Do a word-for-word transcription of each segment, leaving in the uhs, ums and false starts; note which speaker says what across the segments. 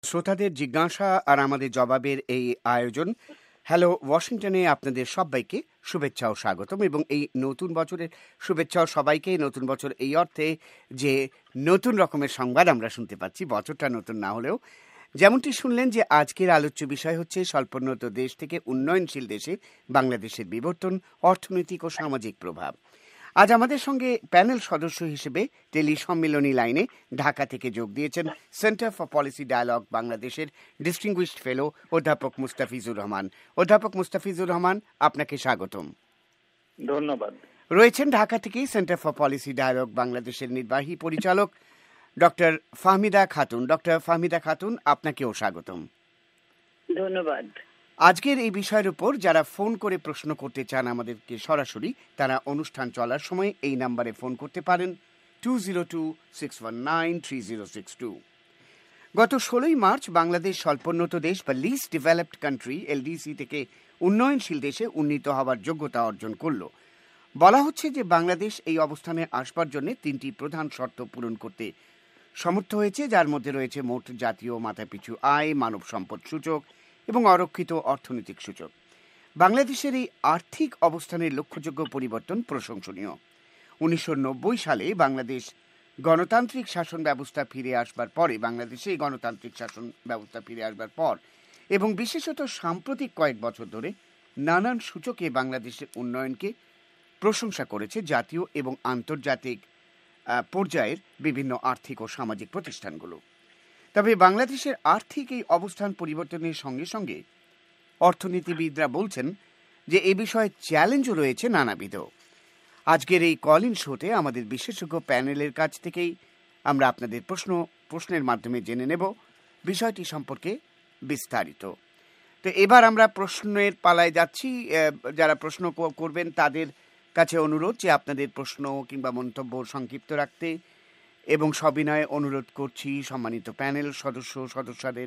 Speaker 1: শ্রোতাদের জিজ্ঞাসা আর আমাদের জবাবের এই আয়োজন। হ্যালো ওয়াশিংটনে আপনাদের সবাইকে শুভেচ্ছা ও স্বাগতম, এবং এই নতুন বছরের শুভেচ্ছা ও সবাইকে। নতুন বছর এই অর্থে যে নতুন রকমের সংবাদ আমরা শুনতে পাচ্ছি, বছরটা নতুন না হলেও। যেমনটি শুনলেন যে আজকের আলোচ্য বিষয় হচ্ছে স্বল্পোন্নত দেশ থেকে উন্নয়নশীল দেশে বাংলাদেশের বিবর্তন, অর্থনৈতিক ও সামাজিক প্রভাব। আজ আমাদের সঙ্গে প্যানেল সদস্য হিসেবে টেলি সম্মিলনী লাইনে ঢাকা থেকে যোগ দিয়েছেন সেন্টার ফর পলিসি ডায়ালগ বাংলাদেশের ডিস্টিংগুইশড ফেলো অধ্যাপক মুস্তাফিজুর রহমান। অধ্যাপক মুস্তাফিজুর রহমান, আপনাকে স্বাগতম।
Speaker 2: ধন্যবাদ।
Speaker 1: রয়েছেন ঢাকা থেকেই সেন্টার ফর পলিসি ডায়ালগ বাংলাদেশের নির্বাহী পরিচালক ডক্টর ফাহমিদা খাতুন। ডক্টর ফাহমিদা খাতুন, আপনাকেও স্বাগতম।
Speaker 3: ধন্যবাদ।
Speaker 1: আজকের এই বিষয়ের উপর যারা ফোন করে প্রশ্ন করতে চান আমাদেরকে সরাসরি, তারা অনুষ্ঠান চলার সময় এই নাম্বারে ফোন করতে পারেন two zero two six one nine three zero six two. গত ষোলোই মার্চ বাংলাদেশ স্বল্পোন্নত দেশ বা লিস্ট ডেভেলপড কান্ট্রি এলডিসি থেকে উন্নয়নশীল দেশে উন্নীত হওয়ার যোগ্যতা অর্জন করল। বলা হচ্ছে যে বাংলাদেশ এই অবস্থানে আসবার জন্য তিনটি প্রধান শর্ত পূরণ করতে সমর্থ হয়েছে, যার মধ্যে রয়েছে মোট জাতীয় মাথাপিছু আয়, মানব সম্পদ সূচক এবং অরক্ষিত অর্থনৈতিক সূচক। বাংলাদেশের এই আর্থিক অবস্থানের লক্ষ্যযোগ্য পরিবর্তন প্রশংসনীয়। উনিশশো নব্বই সালে বাংলাদেশ গণতান্ত্রিক শাসন ব্যবস্থা ফিরে আসবার পরে বাংলাদেশে গণতান্ত্রিক শাসন ব্যবস্থা ফিরে আসবার পর এবং বিশেষত সাম্প্রতিক কয়েক বছর ধরে নানান সূচকে বাংলাদেশের উন্নয়নকে প্রশংসা করেছে জাতীয় এবং আন্তর্জাতিক পর্যায়ের বিভিন্ন আর্থিক ও সামাজিক প্রতিষ্ঠানগুলো। তবে বাংলাদেশের আর্থিক এই অবস্থান পরিবর্তনের সঙ্গে সঙ্গে অর্থনীতিবিদরা বলছেন যে এ বিষয়ে চ্যালেঞ্জও রয়েছে নানাবিধ। আজকের এই কল ইন শোতে আমাদের বিশেষজ্ঞ প্যানেলের কাছ থেকেই আমরা আপনাদের প্রশ্ন প্রশ্নের মাধ্যমে জেনে নেব বিষয়টি সম্পর্কে বিস্তারিত। তো এবার আমরা প্রশ্নের পালায় যাচ্ছি। যারা প্রশ্ন করবেন তাদের কাছে অনুরোধ যে আপনাদের প্রশ্ন কিংবা মন্তব্য সংক্ষিপ্ত রাখতে, এবং সবিনয়ে অনুরোধ করছি সম্মানিত প্যানেল সদস্য সদস্যদের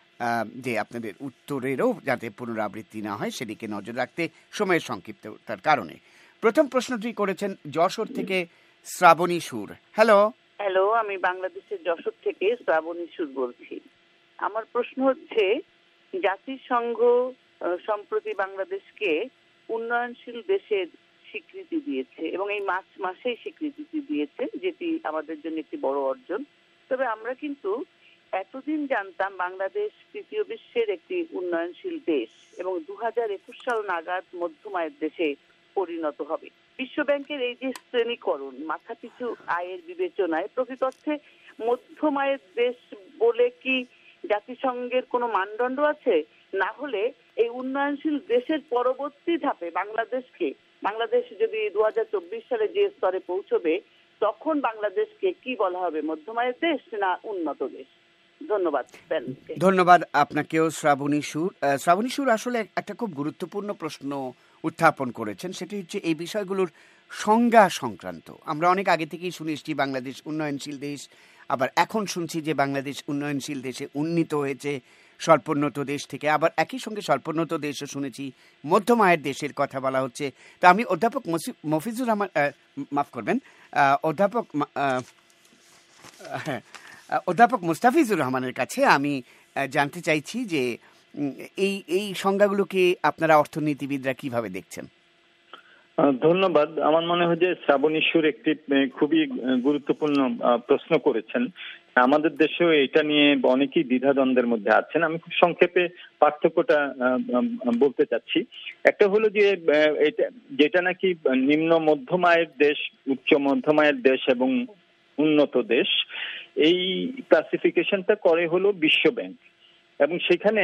Speaker 1: যে আপনাদের উত্তরেরও যাতে পুনরাবৃত্তি না হয় সেদিকে নজর রাখতে, সময়ের সংক্ষিপ্ততার কারণে। প্রথম প্রশ্নটি করেছেন যশোর থেকে শ্রাবণী সুর। হ্যালো।
Speaker 3: হ্যালো, আমি বাংলাদেশের যশোর থেকে শ্রাবণী সুর বলছি। আমার প্রশ্ন হচ্ছে, জাতিসংঘ সম্প্রতি বাংলাদেশকে উন্নয়নশীল দেশের স্বীকৃতি দিয়েছে এবং এই মার্চ মাসেই স্বীকৃতি দিয়েছে, যেটি আমাদের জন্য একটি বড় অর্জন। তবে আমরা কিন্তু এতদিন জানতাম বাংলাদেশ তৃতীয় বিশ্বের একটি উন্নয়নশীল দেশ এবং দু হাজার একুশ সাল নাগাদ মধ্যম আয়ের দেশে পরিণত হবে। বিশ্ব ব্যাংকের এই যে শ্রেণীকরণ মাথাপিছু আয়ের বিবেচনায় প্রকৃতর্থে মধ্যম আয়ের দেশ বলে কি জাতিসংঘের কোনো মানদণ্ড আছে? না হলে এই উন্নয়নশীল দেশের পরবর্তী ধাপে বাংলাদেশকে বাংলাদেশ যদি দু হাজার চব্বিশ সালে যে স্তরে পৌঁছবে তখন বাংলাদেশকে কি বলা হবে, মধ্যম আয়ের দেশ না উন্নত দেশ? ধন্যবাদ।
Speaker 1: ধন্যবাদ আপনাকেও শ্রাবণী সুর। শ্রাবণী সুর আসলে একটা খুব গুরুত্বপূর্ণ প্রশ্ন উত্থাপন করেছেন, সেটি হচ্ছে এই বিষয়গুলোর সংজ্ঞা সংক্রান্ত। আমরা অনেক আগে থেকেই শুনে এসেছি বাংলাদেশ উন্নয়নশীল দেশ, আবার এখন শুনছি যে বাংলাদেশ উন্নয়নশীল দেশে উন্নীত হয়েছে স্বল্পোন্নত দেশ থেকে, আবার একই সঙ্গে স্বল্পোন্নত দেশও শুনেছি, মধ্যম আয়ের দেশের কথা বলা হচ্ছে। তা আমি অধ্যাপক মফিজুর রহমান, মাফ করবেন, অধ্যাপক হ্যাঁ অধ্যাপক মুস্তাফিজুর রহমানের কাছে আমি জানতে চাইছি যে এই এই সংজ্ঞাগুলোকে আপনারা অর্থনীতিবিদরা কিভাবে দেখছেন?
Speaker 2: ধন্যবাদ। আমার মনে হয় যে শ্রাবণী সুর একটি খুবই গুরুত্বপূর্ণ প্রশ্ন করেছেন। আমাদের দেশেও এটা নিয়ে অনেকেই দ্বিধাদ্বন্দ্বের মধ্যে আছেন। আমি খুব সংক্ষেপে পার্থক্যটা বলতে চাচ্ছি। একটা হলো যে এটা যেটা নাকি নিম্ন মধ্যম আয়ের দেশ, উচ্চ মধ্যম আয়ের দেশ এবং উন্নত দেশ, এই ক্লাসিফিকেশনটা করে হলো বিশ্ব ব্যাংক, এবং সেখানে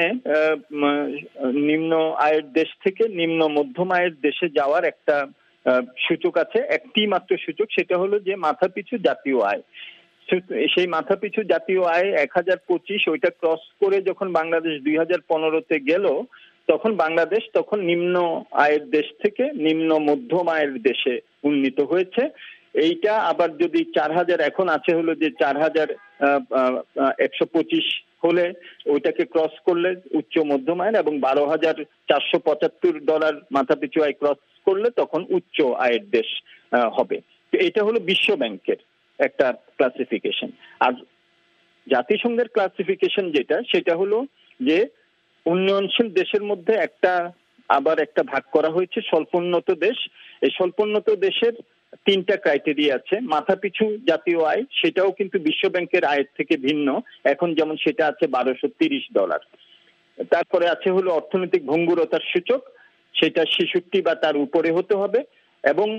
Speaker 2: নিম্ন আয়ের দেশ থেকে নিম্ন মধ্যম আয়ের দেশে যাওয়ার একটা সূচক আছে, একটি মাত্র সূচক, সেটা হলো যে মাথাপিছু জাতীয় আয়। সেই মাথাপিছু জাতীয় আয় এক হাজার পঁচিশ, ওইটা ক্রস করে যখন বাংলাদেশ দুই হাজার পনেরোতে গেল তখন বাংলাদেশ তখন নিম্ন আয়ের দেশ থেকে নিম্ন মধ্যম আয়ের দেশে উন্নীত হয়েছে। এইটা আবার যদি চার হাজার এখন আছে হলো যে চার হাজার একশো পঁচিশ হলে ওইটাকে ক্রস করলে উচ্চ মধ্যম আয়ের, এবং বারো হাজার চারশো পঁচাত্তর ডলার মাথাপিছু আয় ক্রস করলে তখন উচ্চ আয়ের দেশ হবে। এটা হলো বিশ্ব ব্যাংকের একটা ক্লাসিফিকেশন। আর জাতিসংঘের ক্লাসিফিকেশন যেটা, সেটা হলো যে উন্নয়নশীল দেশের মধ্যে একটা আবার একটা ভাগ করা হয়েছে স্বল্পোন্নত দেশ। এই স্বল্পোন্নত দেশের তিনটা ক্রাইটেরিয়া আছে। মাথাপিছু জাতীয় আয়, সেটাও কিন্তু বিশ্ব ব্যাংকের আয়ের থেকে ভিন্ন। এখন যেমন সেটা আছে বারোশো তিরিশ ডলার। তারপরে আছে হলো অর্থনৈতিক ভঙ্গুরতার সূচক, সেটা ছেষট্টি বা তার উপরে হতে হবে, এবং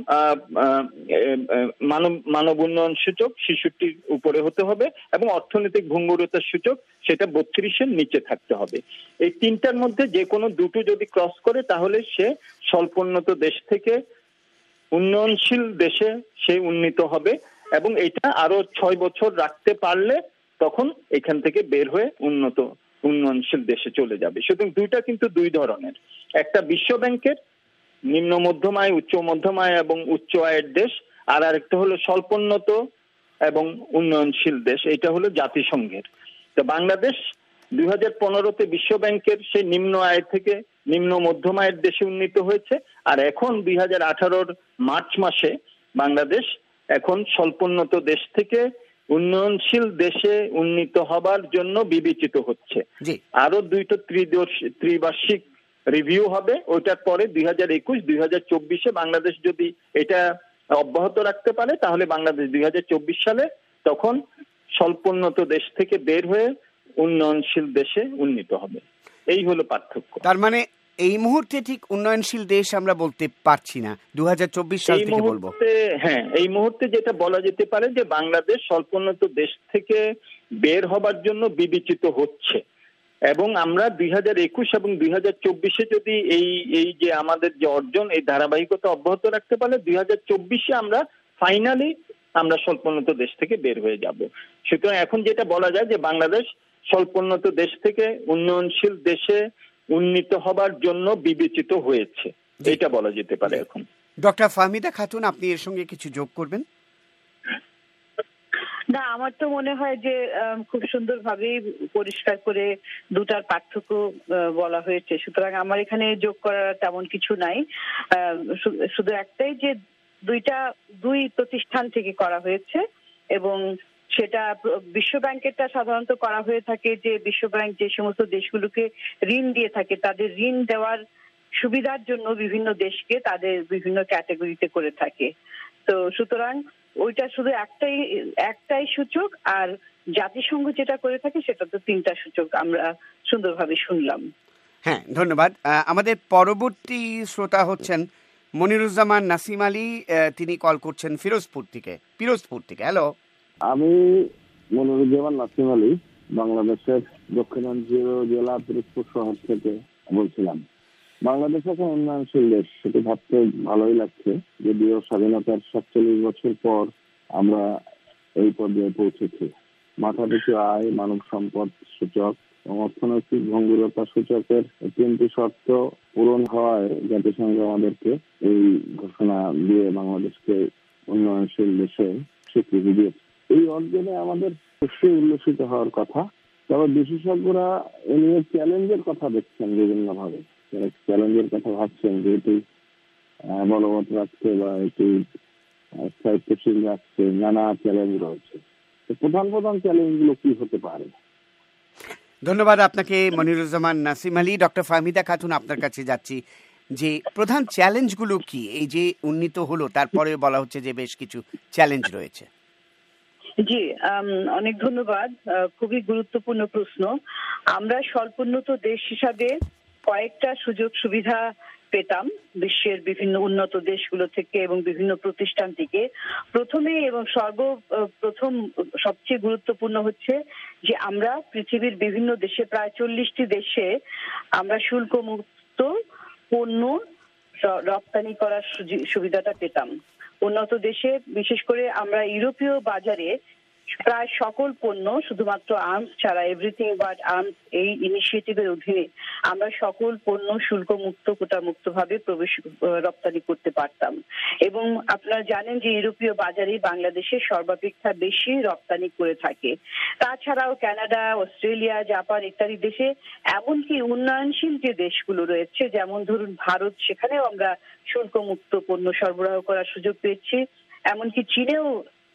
Speaker 2: মানব মানব উন্নয়ন সূচক ছেষট্টির উপরে হতে হবে, এবং অর্থনৈতিক ভঙ্গুরতার সূচক সেটা বত্রিশের নিচে থাকতে হবে। এই তিনটার মধ্যে যে কোনো দুটো যদি ক্রস করে তাহলে সে স্বল্পোন্নত দেশ থেকে উন্নয়নশীল দেশে সে উন্নীত হবে, এবং এটা আরো ছয় বছর রাখতে পারলে তখন এখান থেকে বের হয়ে উন্নত উন্নয়নশীল দেশে চলে যাবে। সুতরাং দুইটা কিন্তু দুই ধরনের, একটা বিশ্ব ব্যাংকের নিম্ন মধ্যম আয়, উচ্চ মধ্যম আয় এবং উচ্চ আয়ের দেশ, আর আরেকটা হলো স্বল্পোন্নত এবং উন্নয়নশীল দেশ, এটা হলো জাতিসংঘের। তো বাংলাদেশ দুই হাজার পনেরোতে বিশ্ব ব্যাংকের সেই নিম্ন আয় থেকে নিম্ন মধ্যম আয়ের দেশে উন্নীত হয়েছে, আর এখন দুই হাজার আঠারোর মার্চ মাসে বাংলাদেশ এখন স্বল্পোন্নত দেশ থেকে উন্নয়নশীল দেশে উন্নীত হবার জন্য বিবেচিত হচ্ছে। আরো দুইটা ত্রিবার্ষিক রিভিউ হবে, ওইটার পরে দুই হাজার একুশ দুই হাজার চব্বিশে বাংলাদেশ যদি এটা অব্যাহত রাখতে পারে তাহলে বাংলাদেশ দুই হাজার চব্বিশ সালে তখন স্বল্পোন্নত দেশ থেকে বের হয়ে উন্নয়নশীল দেশে উন্নীত হবে। এই হলো পার্থক্য।
Speaker 1: তার মানে এই মুহূর্তে ঠিক উন্নয়নশীল দেশ আমরা বলতে পারছি না, দু হাজার চব্বিশ সাল থেকে বলবো।
Speaker 2: হ্যাঁ, এই মুহূর্তে যেটা বলা যেতে পারে যে বাংলাদেশ স্বল্পোন্নত দেশ থেকে বের হবার জন্য বিবেচিত হচ্ছে, এবং আমরা দুই হাজার একুশ এবং দুই হাজার চব্বিশে যদি এই এই যে আমাদের যে অর্জন, এই ধারাবাহিকতা অব্যাহত রাখতে পারলে দুই হাজার চব্বিশে আমরা ফাইনালি আমরা স্বল্পোন্নত দেশ থেকে বের হয়ে যাব। সুতরাং এখন যেটা বলা যায় যে বাংলাদেশ স্বল্পোন্নত দেশ থেকে উন্নয়নশীল দেশে উন্নীত হবার জন্য বিবেচিত হয়েছে, এটা বলা যেতে পারে এখন।
Speaker 1: ডক্টর ফাহমিদা খাতুন, আপনি এর সঙ্গে কিছু যোগ করবেন?
Speaker 3: না, আমার তো মনে হয় যে খুব সুন্দরভাবেই পরিষ্কার করে দুটার পার্থক্য বলা হয়েছে, সুতরাং আমার এখানে যোগ করার তেমন কিছু নাই। শুধু একটাই যে দুইটা দুই প্রতিষ্ঠান থেকে করা হয়েছে, এবং সেটা বিশ্ব ব্যাংকেরটা সাধারণত করা হয়ে থাকে যে বিশ্ব ব্যাংক যে সমস্ত দেশগুলোকে ঋণ দিয়ে থাকে তাদের ঋণ দেওয়ার সুবিধার জন্য বিভিন্ন দেশকে তাদের বিভিন্ন ক্যাটাগরিতে করে থাকে। তো সুতরাং ওইটা শুধু একটাই একটাই সূচক, আর জাতিসংঘ যেটা করে থাকে সেটা তো তিনটা সূচক আমরা সুন্দরভাবে শুনলাম।
Speaker 1: হ্যাঁ, ধন্যবাদ। আমাদের পরবর্তী শ্রোতা হচ্ছেন মনিরুজ্জামান নাসিম আলী, তিনি কল করছেন ফিরোজপুর থেকে। ফিরোজপুর থেকে, হ্যালো।
Speaker 4: আমি মনিরুজ্জামান নাসিম আলী বাংলাদেশের দক্ষিণাঞ্চলীয় জেলা পিরোজপুর শহর থেকে বলছিলাম। বাংলাদেশ এখন উন্নয়নশীল দেশ, সেটি ভাবতে ভালোই লাগছে, যদিও স্বাধীনতার সাতচল্লিশ বছর পর আমরা এই পর্যায়ে পৌঁছেছি। মাথাপিছু আয়, মানব সম্পদ সূচক এবং অর্থনৈতিক ভঙ্গুরতা সূচকের তিনটি শর্ত পূরণ হওয়ায় জাতিসংঘ আমাদেরকে এই ঘোষণা দিয়ে বাংলাদেশকে উন্নয়নশীল দেশে স্বীকৃতি দিয়েছে। এই অর্জনে আমাদের অবশ্যই উল্লসিত হওয়ার কথা, তবে বিশেষজ্ঞরা এ নিয়ে চ্যালেঞ্জের কথা দেখছেন বিভিন্ন ভাবে। চ্যালেঞ্জের কথা ভাবছেন যে এটি বলবৎ রাখতে বা এটি স্থায়িত্বশীল রাখতে নানা চ্যালেঞ্জ রয়েছে। প্রধান প্রধান চ্যালেঞ্জ গুলো কি হতে পারে?
Speaker 1: ধন্যবাদ আপনাকে মনিরুজ্জামান নাসিম আলী। ডক্টর ফাহমিদা খাতুন, আপনার কাছে যাচ্ছি যে প্রধান চ্যালেঞ্জগুলো কি? এই যে উন্নীত হলো তারপরে বলা হচ্ছে যে বেশ কিছু চ্যালেঞ্জ রয়েছে।
Speaker 3: জি, অনেক ধন্যবাদ। খুবই গুরুত্বপূর্ণ প্রশ্ন। আমরা স্বল্পোন্নত দেশ হিসাবে কয়েকটা সুযোগ সুবিধা পেতাম বিশ্বের বিভিন্ন উন্নত দেশগুলো থেকে এবং বিভিন্ন প্রতিষ্ঠান থেকে। প্রথমে এবং সর্বপ্রথম সবচেয়ে গুরুত্বপূর্ণ হচ্ছে যে আমরা পৃথিবীর বিভিন্ন দেশে, প্রায় চল্লিশটি দেশে আমরা শুল্ক মুক্ত পণ্য রপ্তানি করার সুবিধাটা পেতাম। উন্নত দেশে বিশেষ করে আমরা ইউরোপীয় বাজারে প্রায় সকল পণ্য, শুধুমাত্র আর্মস ছাড়া, এভরিথিং বাট আর্মস এই ইনিশিয়েটিভের অধীনে আমরা সকল পণ্য শুল্ক মুক্ত, কোটা মুক্ত ভাবে প্রবেশ রপ্তানি করতে পারতাম। এবং আপনারা জানেন যে ইউরোপীয় বাজারে বাংলাদেশের সর্বাপেক্ষা বেশি রপ্তানি করে থাকে। তাছাড়াও কানাডা, অস্ট্রেলিয়া, জাপান ইত্যাদি দেশে, এমনকি উন্নয়নশীল যে দেশগুলো রয়েছে যেমন ধরুন ভারত, সেখানেও আমরা শুল্ক মুক্ত পণ্য সরবরাহ করার সুযোগ পেয়েছি। এমনকি চীনেও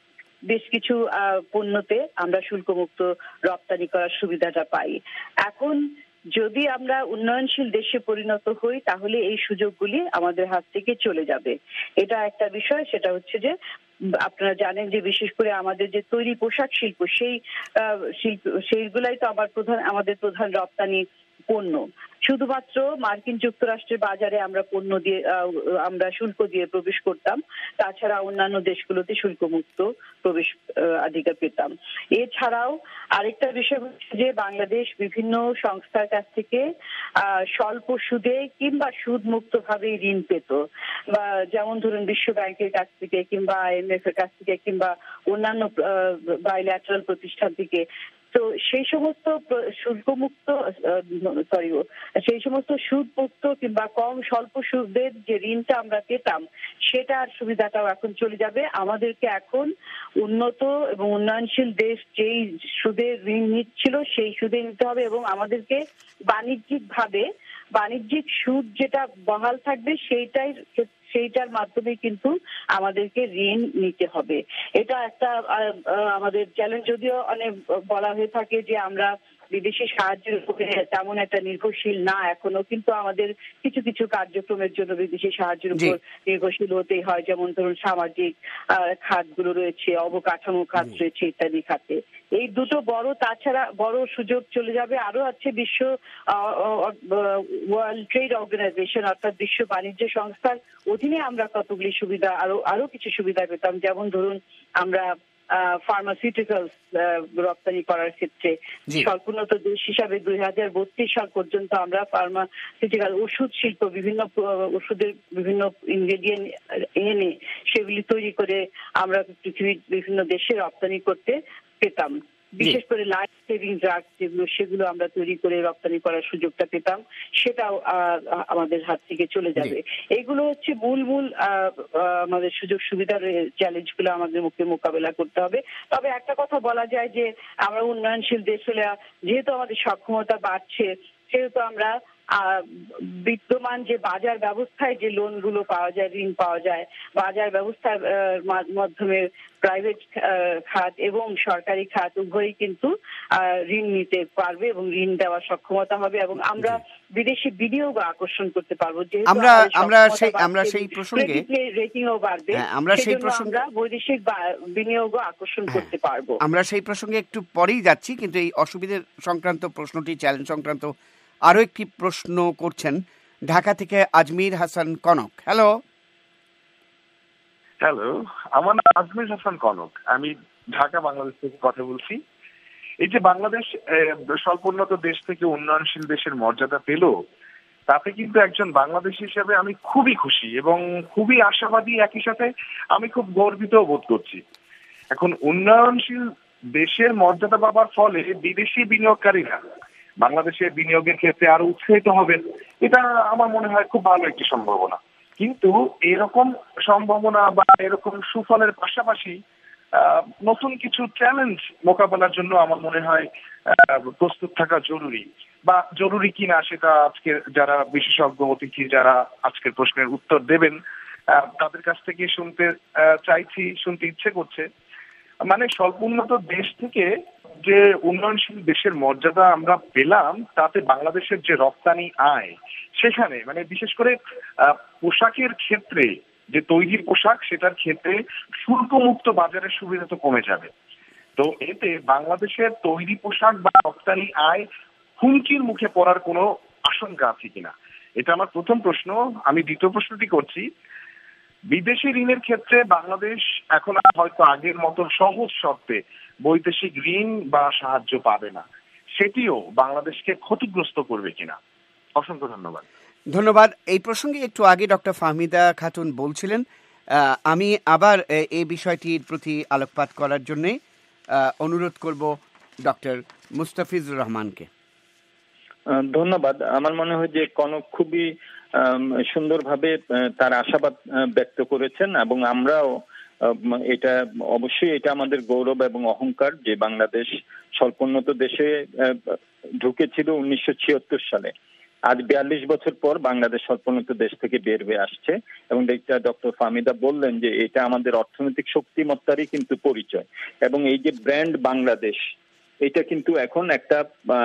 Speaker 5: বেশ কিছু পণ্যতে আমরা শুল্কমুক্ত রপ্তানি করার সুবিধাটা পাই। এখন যদি আমরা উন্নয়নশীল দেশে পরিণত হই তাহলে এই সুযোগগুলি আমাদের হাত থেকে চলে যাবে। এটা একটা বিষয়। সেটা হচ্ছে যে আপনারা জানেন যে বিশেষ করে আমাদের যে তৈরি পোশাক শিল্প, সেই শিল্প সেইগুলাই তো আবার প্রধান আমাদের প্রধান রপ্তানি পণ্য। শুধুমাত্র মার্কিন যুক্তরাষ্ট্রের বাজারে আমরা পণ্য দিয়ে আমরা শুল্ক দিয়ে প্রবেশ করতাম, তাছাড়া অন্যান্য দেশগুলোতে শুল্কমুক্ত প্রবেশ অধিকার পেতাম। এছাড়াও আরেকটা বিষয় হচ্ছে যে বাংলাদেশ বিভিন্ন সংস্থার কাছ থেকে স্বল্প সুদে কিংবা সুদ মুক্ত ভাবে ঋণ পেত, বা যেমন ধরুন বিশ্ব ব্যাংকের কাছ থেকে কিংবা আইএমএফ এর কাছ থেকে কিংবা অন্যান্য বাইল্যাটারাল প্রতিষ্ঠান থেকে। তো সেই সমস্ত শুল্কমুক্ত সরি সেই সমস্ত সুদমুক্ত কিংবা কম স্বল্প সুদের যে ঋণটা আমরা পেতাম সেটার সুবিধাটাও এখন চলে যাবে। আমাদেরকে এখন উন্নত এবং উন্নয়নশীল দেশ যেই সুদে ঋণ নিচ্ছিল সেই সুদে নিতে হবে, এবং আমাদেরকে বাণিজ্যিক ভাবে বাণিজ্যিক সুদ যেটা বহাল থাকবে সেইটাই সেইটার মাধ্যমে কিন্তু আমাদেরকে ঋণ নিতে হবে। এটা একটা আমাদের চ্যালেঞ্জ। যদিও অনেক বলা হয়ে থাকে যে আমরা বিদেশি সাহায্যের উপরে তেমন একটা নির্ভরশীল না এখনো, কিন্তু আমাদের কিছু কিছু কার্যক্রমের জন্য বিদেশি সাহায্যের উপর নির্ভরশীল হতেই হয়। যেমন ধরুন সামাজিক খাতগুলো রয়েছে, অবকাঠামো খাত রয়েছে, ইত্যাদি খাতে। এই দুটো বড়, তাছাড়া বড় সুযোগ চলে যাবে। আরো আছে বিশ্ব ওয়ার্ল্ড ট্রেড অর্গানাইজেশন অর্থাৎ বিশ্ব বাণিজ্য সংস্থার অধীনে আমরা কতগুলি সুবিধা আরো আরো কিছু সুবিধা পেতাম। যেমন ধরুন আমরা ফার্মাসিউটিক্যালস রপ্তানি করার ক্ষেত্রে স্বল্পোন্নত দেশ হিসাবে দুই হাজার বত্রিশ সাল পর্যন্ত আমরা ফার্মাসিউটিক্যাল ওষুধ শিল্প বিভিন্ন ওষুধের বিভিন্ন ইনগ্রেডিয়েন্ট এনে সেগুলি তৈরি করে আমরা পৃথিবীর বিভিন্ন দেশে রপ্তানি করতে পেতাম। বিশেষ করে লাইফ সেভিং ড্রাগ যেগুলো সেগুলো আমরা তৈরি করে রপ্তানি করার সুযোগটা পেতাম, সেটাও আমাদের হাত থেকে চলে যাবে। এইগুলো হচ্ছে মূল মূল আমাদের সুযোগ সুবিধার চ্যালেঞ্জগুলো আমাদের মুখে মোকাবেলা করতে হবে। তবে একটা কথা বলা যায় যে আমরা উন্নয়নশীল দেশ হলে যেহেতু আমাদের সক্ষমতা বাড়ছে, সেহেতু আমরা বিদ্যমান যে বাজার ব্যবস্থায় যে লোনগুলো পাওয়া যায়, ঋণ পাওয়া যায়, বাজার ব্যবস্থার মাধ্যমে প্রাইভেট খাত এবং সরকারি খাত উভয়ই কিন্তু ঋণ নিতে পারবে এবং ঋণ দেওয়ার সক্ষমতা হবে, এবং আমরা বিদেশি বিনিয়োগ আকর্ষণ করতে পারবো। যেহেতু
Speaker 1: আমরা আমরা সেই আমরা সেই প্রসঙ্গে
Speaker 5: রেটিংও বাড়বে,
Speaker 1: আমরা সেই প্রসঙ্গে
Speaker 5: বৈদেশিক বিনিয়োগও আকর্ষণ করতে পারবো।
Speaker 1: আমরা সেই প্রসঙ্গে একটু পরেই যাচ্ছি, কিন্তু এই অসুবিধা সংক্রান্ত প্রশ্নটি, চ্যালেঞ্জ সংক্রান্ত আরো একটি প্রশ্ন করছেন ঢাকা থেকে আজমির হাসান কনক। হ্যালো
Speaker 6: হ্যালো আমার নাম আজমির হাসান কনক, আমি ঢাকা বাংলাদেশ থেকে কথা বলছি। এই যে বাংলাদেশ স্বল্পোন্নত দেশ থেকে উন্নয়নশীল দেশের মর্যাদা পেল, তাতে কিন্তু একজন বাংলাদেশী হিসেবে আমি খুবই খুশি এবং খুবই আশাবাদী, একই সাথে আমি খুব গর্বিত বোধ করছি। এখন উন্নয়নশীল দেশের মর্যাদা পাবার ফলে বিদেশি বিনিয়োগকারীরা বাংলাদেশের বিনিয়োগের ক্ষেত্রে আরো উৎসাহিত হবেন, এটা আমার মনে হয় খুব ভালো একটি সম্ভাবনা। কিন্তু এরকম সম্ভাবনা বা এরকম সুফলের পাশাপাশি নতুন কিছু চ্যালেঞ্জ মোকাবেলার জন্য আমার মনে হয় প্রস্তুত থাকা জরুরি, বা জরুরি কিনা সেটা আজকে যারা বিশেষজ্ঞ অতিথি যারা আজকের প্রশ্নের উত্তর দেবেন তাদের কাছ থেকে শুনতে চাইছি, শুনতে ইচ্ছে করছে। মানে স্বল্পোন্নত দেশ থেকে যে উন্নয়নশীল দেশের মর্যাদা আমরা পেলাম, তাতে বাংলাদেশের যে রপ্তানি আয়, সেখানে মানে বিশেষ করে পোশাকের ক্ষেত্রে যে তৈরি পোশাক, সেটার ক্ষেত্রে শুল্কমুক্ত বাজারের সুবিধা তো কমে যাবে। তো এতে বাংলাদেশের তৈরি পোশাক বা রপ্তানি আয় হুমকির মুখে পড়ার কোনো আশঙ্কা আছে কিনা, এটা আমার প্রথম প্রশ্ন। আমি দ্বিতীয় প্রশ্নটি করছি, বিদেশি ঋণের ক্ষেত্রে বাংলাদেশ এখন হয়তো আগের মতো সহজ শর্তে বৈদেশিক ঋণ বা সাহায্য পাবে না, সেটিও বাংলাদেশকে ক্ষতিগ্রস্ত করবে কিনা? অসংখ্য ধন্যবাদ।
Speaker 1: ধন্যবাদ। এই প্রসঙ্গে একটু আগে ডক্টর ফাহমিদা খাতুন বলছিলেন, আমি আবার এই বিষয়টির প্রতি আলোকপাত করার জন্য অনুরোধ করব ডক্টর মুস্তাফিজুর রহমানকে।
Speaker 2: ধন্যবাদ। আমার মনে হয় যে কনক খুবই সুন্দরভাবে তার আশাবাদ ব্যক্ত করেছেন, এবং আমরাও এটা অবশ্যই এটা আমাদের গৌরব এবং অহংকার যে বাংলাদেশ স্বল্পোন্নত দেশে ঢুকেছিল উনিশশো ছিয়াত্তর সালে। আজ বিয়াল্লিশ বছর পর বাংলাদেশ স্বল্পোন্নত দেশ থেকে বের হয়ে আসছে, এবং এটা ডক্টর ফাহমিদা বললেন যে এটা আমাদের অর্থনৈতিক শক্তিমত্তারই কিন্তু পরিচয়। এবং এই যে ব্র্যান্ড বাংলাদেশ, এটা কিন্তু এখন একটা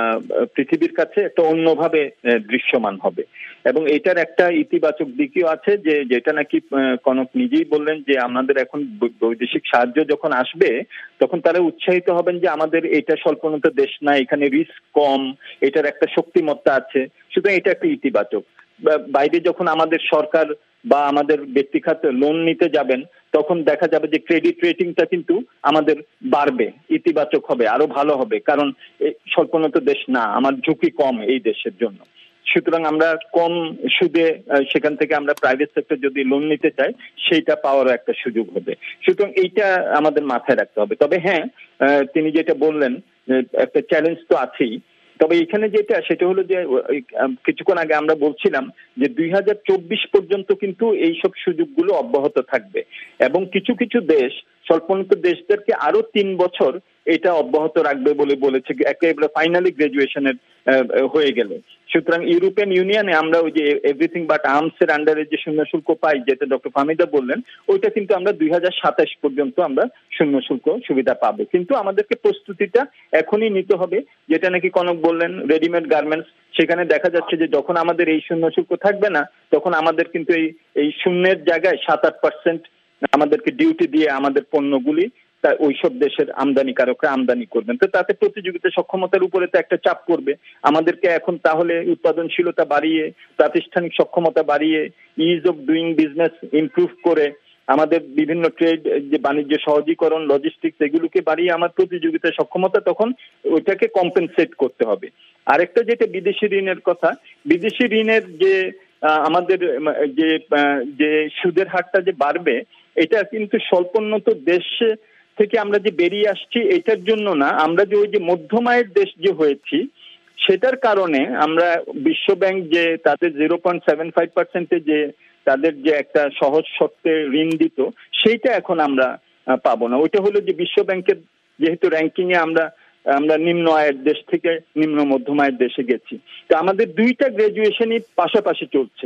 Speaker 2: পৃথিবীর কাছে একটা অন্যভাবে দৃশ্যমান হবে। এবং এটার একটা ইতিবাচক দিকও আছে, যে যেটা নাকি কনক নিজেই বললেন যে আমাদের এখন বৈদেশিক সাহায্য যখন আসবে তখন তারা উৎসাহিত হবেন যে আমাদের এটা স্বল্পোন্নত দেশ না, এখানে রিস্ক কম, এটার একটা শক্তিমত্তা আছে। সুতরাং এটা একটা ইতিবাচক। বাইরে যখন আমাদের সরকার বা আমাদের ব্যক্তিগত লোন নিতে যাবেন তখন দেখা যাবে যে ক্রেডিট রেটিংটা কিন্তু আমাদের বাড়বে, ইতিবাচক হবে, আরো ভালো হবে, কারণ স্বল্পোন্নত দেশ না, আমার ঝুঁকি কম এই দেশের জন্য। সুতরাং আমরা কম সুদে সেখান থেকে আমরা প্রাইভেট সেক্টর যদি লোন নিতে চাই সেইটা পাওয়ারও একটা সুযোগ হবে। সুতরাং এইটা আমাদের মাথায় রাখতে হবে। তবে হ্যাঁ, তিনি যেটা বললেন একটা চ্যালেঞ্জ তো আছেই। তবে এখানে যেটা সেটা হলো যে কিছুক্ষণ আগে আমরা বলছিলাম যে দুই হাজার চব্বিশ পর্যন্ত কিন্তু এইসব সুযোগগুলো অব্যাহত থাকবে, এবং কিছু কিছু দেশ স্বল্পোন্নত দেশদেরকে আরো তিন বছর এটা অব্যাহত রাখবে বলে বলেছে, একেবারে ফাইনালি গ্রাজুয়েশনের হয়ে গেলে। সুতরাং ইউরোপিয়ান ইউনিয়নে আমরা ওই যে এভরিথিং বাট আর্মস এর আন্ডারে যে শূন্য শুল্ক পাই, যেটা ডক্টর ফাহমিদা বললেন, ওইটা কিন্তু আমরা দুই হাজার সাতাশ পর্যন্ত আমরা শূন্য শুল্ক সুবিধা পাবো। কিন্তু আমাদেরকে প্রস্তুতিটা এখনই নিতে হবে, যেটা নাকি কনক বললেন রেডিমেড গার্মেন্টস, সেখানে দেখা যাচ্ছে যে যখন আমাদের এই শূন্য শুল্ক থাকবে না তখন আমাদের কিন্তু এই এই শূন্যের জায়গায় সাত আট পার্সেন্ট আমাদেরকে ডিউটি দিয়ে আমাদের পণ্যগুলি তা ওইসব দেশের আমদানিকারকরা আমদানি করবেন। তো তাতে প্রতিযোগিতা সক্ষমতার উপরে তো একটা চাপ পড়বে আমাদেরকে। এখন তাহলে উৎপাদনশীলতা বাড়িয়ে, প্রাতিষ্ঠানিক সক্ষমতা বাড়িয়ে, ease of doing business improve করে, আমাদের বিভিন্ন ট্রেড যে বাণিজ্য সহজীকরণ, লজিস্টিক্স, এগুলোকে বাড়িয়ে আমার প্রতিযোগিতা সক্ষমতা, তখন ওইটাকে কম্পেনসেট করতে হবে। আরেকটা যেটা বিদেশি ঋণের কথা, বিদেশি ঋণের যে আমাদের যে যে সুদের হারটা যে বাড়বে, এটা কিন্তু স্বল্পোন্নত দেশ থেকে আমরা যে বেরিয়ে আসছি এটার জন্য না, আমরা যে ওই যে মধ্যমায়ের দেশ যে হয়েছি সেটার কারণে আমরা বিশ্ব ব্যাংক যে তাদের জিরো পয়েন্ট সেভেন ফাইভ পার্সেন্টে যে তাদের যে একটা সহজ শর্তে ঋণ দিত সেইটা এখন আমরা পাবো না। ওইটা হলো যে বিশ্ব ব্যাংকের যেহেতু র্যাঙ্কিং এ আমরা আমরা নিম্ন আয়ের দেশ থেকে নিম্ন মধ্যম আয়ের দেশে গেছি, তো আমাদের দুইটা গ্রাজুয়েশনই পাশাপাশি চলছে,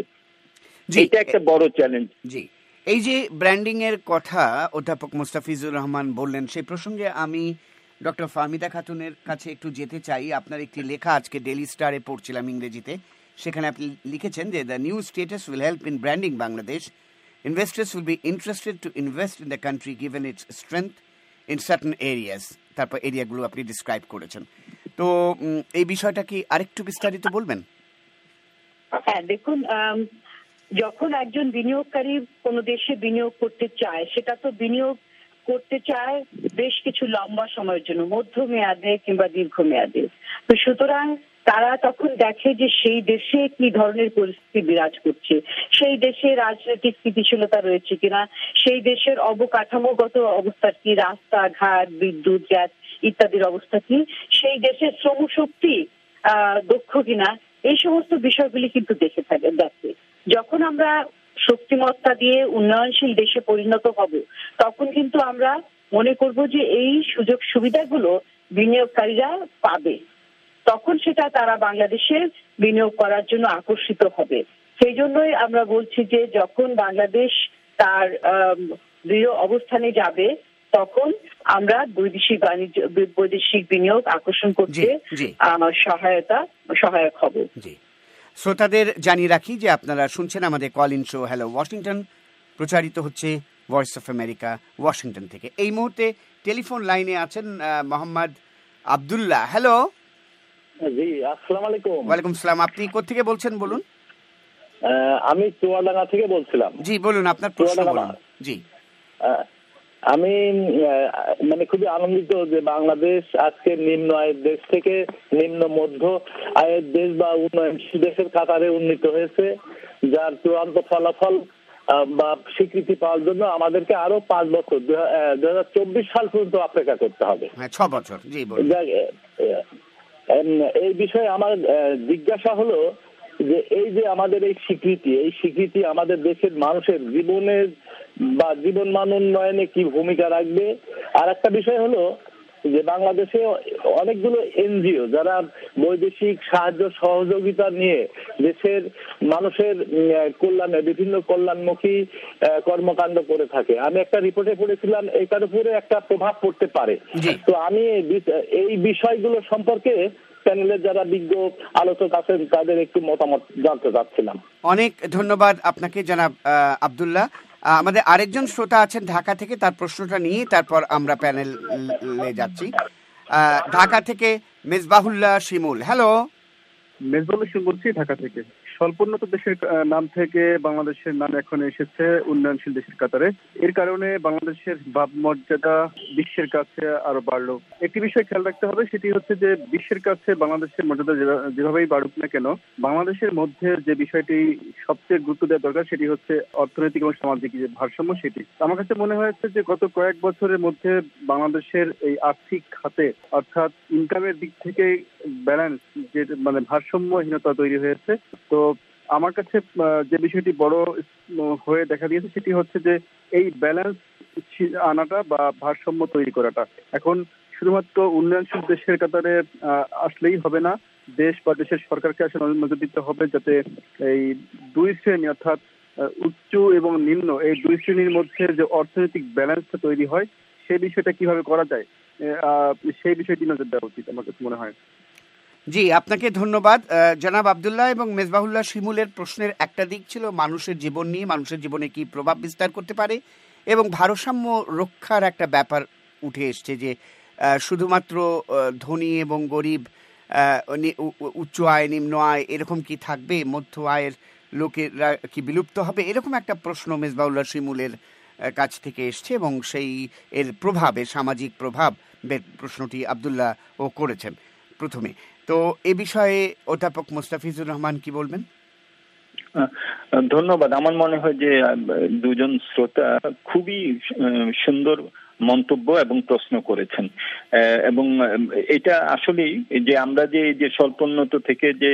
Speaker 2: এটা একটা বড় চ্যালেঞ্জ।
Speaker 1: জি, এই যে ব্র্যান্ডিং এর কথা অধ্যাপক মুস্তাফিজুর রহমান বললেন, সেই প্রসঙ্গে আমি ডক্টর ফাহমিদা খাতুনের কাছে একটু যেতে চাই। আপনার একটি লেখা আজকে ডেইলি স্টারে পড়ছিলাম ইংরেজিতে, সেখানে আপনি লিখেছেন যে the new status will help in branding Bangladesh, investors will be interested to invest in the country given its strength in certain areas. তারপর এরিয়াগুলো আপনি ডিসক্রাইব করেছেন। তো এই বিষয়টা কি আরেকটু বিস্তারিত বলবেন?
Speaker 5: হ্যাঁ, দেখুন, যখন একজন বিনিয়োগকারী কোনো দেশে বিনিয়োগ করতে চায়, সেটা তো বিনিয়োগ করতে চায় বেশ কিছু লম্বা সময়ের জন্য, মধ্যমেয়াদে কিংবা দীর্ঘমেয়াদে। তো সুতরাং তারা তখন দেখে যে সেই দেশে কি ধরনের পরিস্থিতি বিরাজ করছে, সেই দেশে রাজনৈতিক স্থিতিশীলতা রয়েছে কিনা, সেই দেশের অবকাঠামোগত অবস্থা কি, রাস্তাঘাট, বিদ্যুৎ, গ্যাস ইত্যাদির অবস্থা কি, সেই দেশের শ্রমশক্তি আহ দক্ষ কিনা, এই সমস্ত বিষয়গুলি কিন্তু দেখে থাকে দেখে যখন আমরা শক্তিমত্তা দিয়ে উন্নয়নশীল দেশে পরিণত হব, তখন কিন্তু আমরা মনে করব যে এই সুযোগ সুবিধাগুলো বিনিয়োগকারীরা পাবে, তখন সেটা তারা বাংলাদেশে বিনিয়োগ করার জন্য আকর্ষিত হবে। সেই জন্যই আমরা বলছি যে যখন বাংলাদেশ তার দৃঢ় অবস্থানে যাবে তখন আমরা বৈদেশিক বাণিজ্য বৈদেশিক বিনিয়োগ আকর্ষণ করতে সহায়তা সহায়ক হব।
Speaker 1: শ্রোতাদের জানিয়ে রাখি যে আপনারা শুনছেন আমাদের call in show hello Washington, প্রচারিত হচ্ছে ভয়েস অফ আমেরিকা ওয়াশিংটন থেকে। এই মুহূর্তে টেলিফোন লাইনে আছেন মোহাম্মদ আব্দুল্লাহ। হ্যালো।
Speaker 7: জি, আসসালামু আলাইকুম।
Speaker 1: ওয়ালাইকুম সালাম। আপনি কোত্থেকে বলছেন বলুন?
Speaker 7: আমি চুয়াডাঙ্গা থেকে বলছিলাম।
Speaker 1: জি বলুন, আপনার প্রশ্ন বলুন। জি,
Speaker 7: আমি মানে খুবই আনন্দিত যে বাংলাদেশ আজকে নিম্ন আয়ের দেশ থেকে নিম্ন মধ্য আয়ের দেশ বা উন্নয়নশীল দেশের কাতারে উন্নীত হয়েছে, যার চূড়ান্ত ফলাফল বা স্বীকৃতি পাওয়ার জন্য আমাদেরকে আরো পাঁচ বছর দুই হাজার চব্বিশ সাল পর্যন্ত অপেক্ষা করতে হবে।
Speaker 1: ছ বছর। জি বলুন।
Speaker 7: এই বিষয়ে আমার জিজ্ঞাসা হলো যে এই যে আমাদের এই স্বীকৃতি, এই স্বীকৃতি আমাদের দেশের মানুষের জীবনের বা জীবন মান উন্নয়নে কি ভূমিকা রাখবে? আর একটা বিষয় হলো যে বাংলাদেশে অনেকগুলো এনজিও যারা বৈদেশিক সাহায্য সহযোগিতা নিয়ে দেশের মানুষের কল্যাণে বিভিন্ন কল্যাণমুখী কর্মকাণ্ড করে থাকে। আমি একটা রিপোর্টে পড়েছিলাম এটার উপরে একটা প্রভাব পড়তে পারে। তো আমি এই বিষয়গুলো সম্পর্কে প্যানেলের যারা বিজ্ঞ আলোচক আছেন তাদের একটু মতামত জানতে চাচ্ছিলাম।
Speaker 1: অনেক ধন্যবাদ আপনাকে জনাব আব্দুল্লাহ। আমাদের আরেকজন শ্রোতা আছেন ঢাকা থেকে, তার প্রশ্নটা নিয়ে তারপর আমরা প্যানেলে যাচ্ছি। ঢাকা থেকে মেজবাহুল্লাহ শিমুল। হ্যালো।
Speaker 8: মেজবাহুল্লাহ শিমুল বলছি ঢাকা থেকে। স্বল্পোন্নত দেশের নাম থেকে বাংলাদেশের নাম এখন এসেছে উন্নয়নশীল দেশের কাতারে। এর কারণে বাংলাদেশের ভাবমর্যাদা বিশ্বের কাছে আরো বাড়লো। একটি বিষয় খেয়াল রাখতে হবে, সেটি হচ্ছে যে বিশ্বের কাছে বাংলাদেশের মর্যাদা যেভাবেই বাড়ুক না কেন, বাংলাদেশের মধ্যে যে বিষয়টি সবচেয়ে গুরুত্ব দেওয়া দরকার সেটি হচ্ছে অর্থনৈতিক এবং সামাজিক যে ভারসাম্য সেটি। আমার কাছে মনে হয়েছে যে গত কয়েক বছরের মধ্যে বাংলাদেশের এই আর্থিক খাতে অর্থাৎ ইনকামের দিক থেকে ব্যালেন্স যে মানে ভারসাম্যহীনতা তৈরি হয়েছে। তো আমার কাছে যে বিষয়টি বড় হয়ে দেখা দিয়েছে সেটি হচ্ছে যে এই ব্যালেন্স আনাটা বা ভারসাম্য তৈরি করাটা এখন শুধুমাত্র উন্নয়নশীল দেশের কাতারে আসলেই হবে না, দেশ বা দেশের সরকারকে আসলে নজর দিতে হবে যাতে এই দুই শ্রেণী অর্থাৎ উচ্চ এবং নিম্ন এই দুই শ্রেণীর মধ্যে যে অর্থনৈতিক ব্যালেন্সটা তৈরি হয় সেই বিষয়টা কিভাবে করা যায় সেই বিষয়টি নজর দেওয়া উচিত আমার কাছে মনে হয়।
Speaker 1: জি, আপনাকে ধন্যবাদ জনাব আব্দুল্লাহ এবং মেজবাহুল্লাহ শিমুলের প্রশ্নের একটা দিক ছিল মানুষের জীবন নিয়ে, মানুষের জীবনে কি প্রভাব বিস্তার করতে পারে এবং ভারসাম্য রক্ষার একটা ব্যাপার উঠে এসছে যে শুধুমাত্র ধনী এবং গরিব, উচ্চ আয় নিম্ন আয় এরকম কি থাকবে, মধ্য আয়ের লোকেরা কি বিলুপ্ত হবে, এরকম একটা প্রশ্ন মেজবাহুল্লাহ শিমুলের কাছ থেকে এসছে এবং সেই এর প্রভাবে সামাজিক প্রভাব প্রশ্নটি আব্দুল্লাহ ও করেছেন প্রথমে। তো এ বিষয়ে অধ্যাপক মোস্তাফিজুর রহমান কি বলবেন?
Speaker 2: ধন্যবাদ। আমার মনে হয় যে দুজন শ্রোতা খুবই সুন্দর মন্তব্য এবং প্রশ্ন করেছেন এবং এটা আসলেই যে আমরা যে যে স্বল্পোন্নত থেকে যে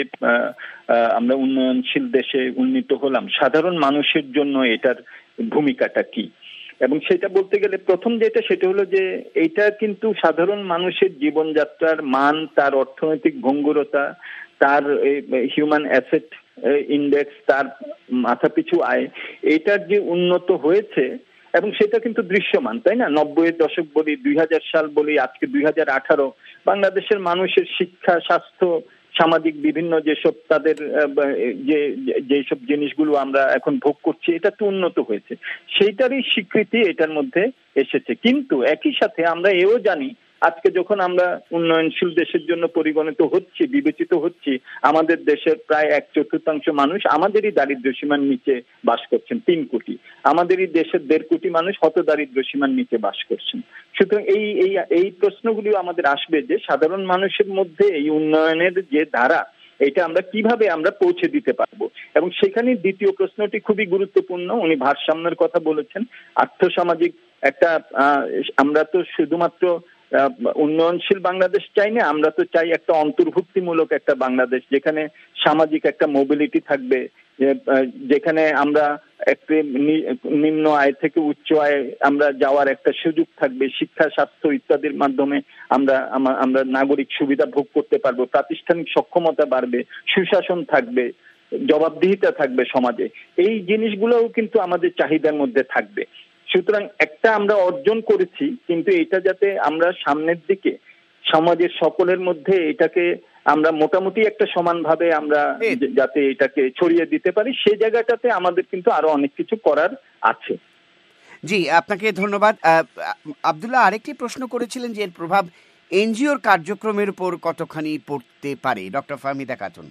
Speaker 2: আমরা উন্নয়নশীল দেশে উন্নীত হলাম, সাধারণ মানুষের জন্য এটার ভূমিকাটা কি, এবং সেটা বলতে গেলে প্রথম যেটা সেটা হলো যে এইটা কিন্তু সাধারণ মানুষের জীবনযাত্রার মান, তার অর্থনৈতিক ভঙ্গুরতা, তার হিউম্যান অ্যাসেট ইন্ডেক্স, তার মাথাপিছু আয়, এটার যে উন্নত হয়েছে এবং সেটা কিন্তু দৃশ্যমান, তাই না? নব্বইয়ের দশক বলি, দুই হাজার সাল বলি, আজকে দুই হাজার আঠারো, বাংলাদেশের মানুষের শিক্ষা, স্বাস্থ্য, সামাজিক বিভিন্ন যেসব তাদের যে যেসব জিনিসগুলো আমরা এখন ভোগ করছি এটা তো উন্নত হয়েছে, সেইটারই স্বীকৃতি এটার মধ্যে এসেছে। কিন্তু একই সাথে আমরা এও জানি আজকে যখন আমরা উন্নয়নশীল দেশের জন্য পরিগণিত হচ্ছি, বিবেচিত হচ্ছি, আমাদের দেশের প্রায় এক চতুর্থাংশ মানুষ আমাদেরই দারিদ্র্য সীমার নিচে বাস করছেন, তিন কোটি। আমাদেরই দেশের দেড় কোটি মানুষ হত দারিদ্র্য সীমার নিচে বাস করছেন। সুতরাং এই এই এই প্রশ্নগুলি আমাদের আসবে যে সাধারণ মানুষের মধ্যে এই উন্নয়নের যে ধারা, এটা আমরা কিভাবে আমরা পৌঁছে দিতে পারবো। এবং সেখানে দ্বিতীয় প্রশ্নটি খুবই গুরুত্বপূর্ণ, উনি ভারসাম্যের কথা বলেছেন। আর্থসামাজিক একটা আমরা তো শুধুমাত্র উন্নয়নশীল বাংলাদেশ চাই না, আমরা তো চাই একটা অন্তর্ভুক্তিমূলক একটা বাংলাদেশ যেখানে সামাজিক একটা মোবিলিটি থাকবে, যেখানে আমরা একটা নিম্ন আয় থেকে উচ্চ আয় আমরা যাওয়ার একটা সুযোগ থাকবে, শিক্ষা, স্বাস্থ্য ইত্যাদির মাধ্যমে আমরা আমরা নাগরিক সুবিধা ভোগ করতে পারবো, প্রাতিষ্ঠানিক সক্ষমতা বাড়বে, সুশাসন থাকবে, জবাবদিহিতা থাকবে সমাজে। এই জিনিসগুলোও কিন্তু আমাদের চাহিদার মধ্যে থাকবে। সুতরাং একটা আমরা অর্জন করেছি, কিন্তু এটা যাতে আমরা সামনের দিকে সমাজের সকলের মধ্যে এটাকে আমরা মোটামুটি একটা সমানভাবে আমরা যাতে এটাকে ছড়িয়ে দিতে পারি, সেই জায়গাটাতে আমাদের কিন্তু আরো অনেক কিছু করার আছে।
Speaker 1: জি, আপনাকে ধন্যবাদ। আব্দুল্লাহ আরেকটি প্রশ্ন করেছিলেন যে এর প্রভাব এনজিওর কার্যক্রমের উপর কতখানি পড়তে পারে, ডক্টর ফাহমিদা খাতুন।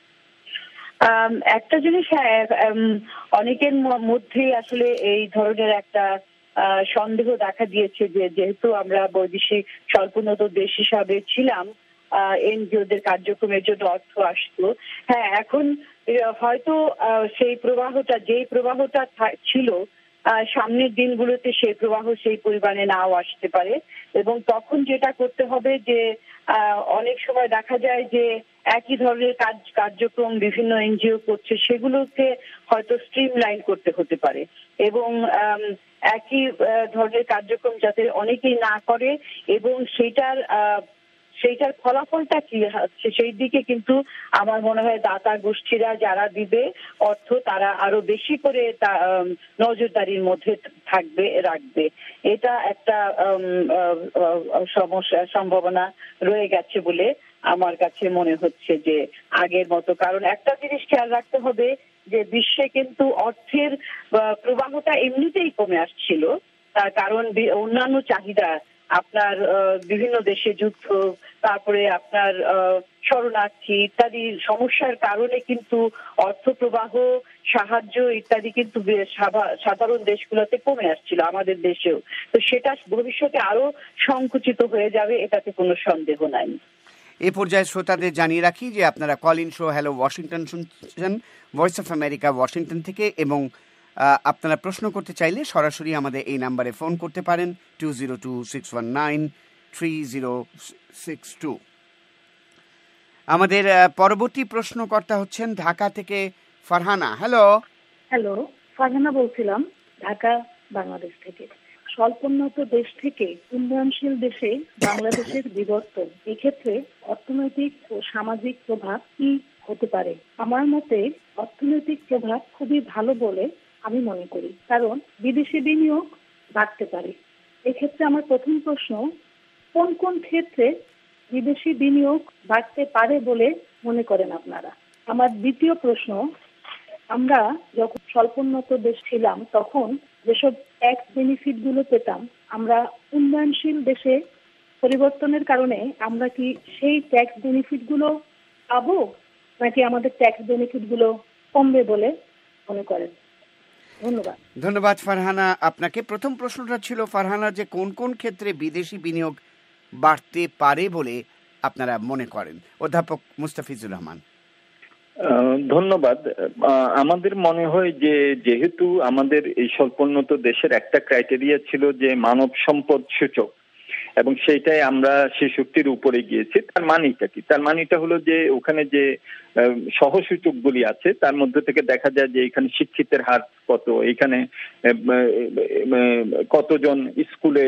Speaker 5: একটা জিনিস, হ্যাঁ, অনেকের মধ্যে আসলে এই ধরনের একটা সন্দেহ দেখা দিয়েছে যে যেহেতু আমরা বৈদেশিক স্বল্পোন্নত দেশ হিসাবে ছিলাম, এনজিওদের কার্যক্রমের জন্য অর্থ আসতো। হ্যাঁ, এখন হয়তো সেই প্রবাহটা যেই প্রবাহটা ছিল সামনের দিনগুলোতে সেই প্রবাহ সেই পরিমাণে নাও আসতে পারে, এবং তখন যেটা করতে হবে যে অনেক সময় দেখা যায় যে একই ধরনের কাজ কার্যক্রম বিভিন্ন এনজিও করছে, সেগুলোকে হয়তো স্ট্রিমলাইন করতে হতে পারে এবং একই ধরনের কার্যক্রম যাতে অনেকেই না করে এবং সেটার সেইটার ফলাফলটা কি হচ্ছে সেই দিকে কিন্তু আমার মনে হয় দাতা গোষ্ঠীরা যারা দিবে অর্থ তারা আরো বেশি করে নজরদারির মধ্যে থাকবে রাখবে। এটা একটা সমস্যা সম্ভাবনা রয়ে গেছে বলে আমার কাছে মনে হচ্ছে যে আগের মতো। কারণ একটা জিনিস খেয়াল রাখতে হবে যে বিশ্বে কিন্তু অর্থের প্রবাহটা এমনিতেই কমে আসছিল, তার কারণ অন্যান্য চাহিদা, আপনার বিভিন্ন দেশে যুদ্ধ, তারপরে আপনার শরণার্থী ইত্যাদি সমস্যার কারণে কিন্তু অর্থ প্রবাহ, সাহায্য ইত্যাদি কিন্তু সাধারণ দেশগুলোতে কমে আসছিল, আমাদের দেশেও। তো সেটা ভবিষ্যতে আরো সংকুচিত হয়ে যাবে, এটাতে কোনো সন্দেহ নাই।
Speaker 1: এ পর্যায়ে শ্রোতাদের জানিয়ে রাখি যে আপনারা call in show hello Washington শুনছেন ভয়েস অফ আমেরিকা ওয়াশিংটন থেকে, এবং আপনারা প্রশ্ন করতে চাইলে সরাসরি আমাদের এই নাম্বারে ফোন করতে পারেন two zero two six one nine three zero six two. আমাদের পরবর্তী প্রশ্নকর্তা হচ্ছেন ঢাকা থেকে ফারহানা। হ্যালো
Speaker 9: হ্যালো ফারহানা বলছিলাম ঢাকা, বাংলাদেশ থেকে। স্বল্পোন্নত দেশ থেকে উন্নয়নশীল দেশে বাংলাদেশের বিবর্তন, এক্ষেত্রে অর্থনৈতিক ও সামাজিক প্রভাব কি হতে পারে? আমার মতে অর্থনৈতিক প্রভাব খুবই ভালো বলে আমি মনে করি, কারণ বিদেশি বিনিয়োগ বাড়তে পারে। এক্ষেত্রে আমার প্রথম প্রশ্ন, কোন কোন ক্ষেত্রে বিদেশি বিনিয়োগ বাড়তে পারে বলে মনে করেন আপনারা? আমার দ্বিতীয় প্রশ্ন, আমরা যখন স্বল্পোন্নত দেশ ছিলাম তখন যেসব ট্যাক্স বেনিফিট গুলো পেতাম, আমরা উন্নয়নশীল দেশে পরিবর্তনের কারণে আমরা কি সেই ট্যাক্স বেনিফিট গুলো পাবো, নাকি আমাদের ট্যাক্স বেনিফিট গুলো কমবে বলে মনে করেন? ধন্যবাদ।
Speaker 1: ধন্যবাদ ফারহানা আপনাকে। প্রথম প্রশ্নটা ছিল ফারহানা যে কোন কোন ক্ষেত্রে বিদেশি বিনিয়োগ বাড়তে পারে বলে আপনারা মনে করেন। অধ্যাপক মুস্তাফিজুর রহমান।
Speaker 2: ধন্যবাদ। আমাদের মনে হয় যে যেহেতু আমাদের এই স্বল্পোন্নত দেশের একটা ক্রাইটেরিয়া ছিল যে মানব সম্পদ সূচক, এবং সেইটাই আমরা ছেষট্টির উপরে গিয়েছি। তার মানেটা কি? তার মানেটা হলো যে ওখানে যে সহসূচকগুলি আছে তার মধ্যে থেকে দেখা যায় যে এখানে শিক্ষিতের হার কত, এখানে কতজন স্কুলে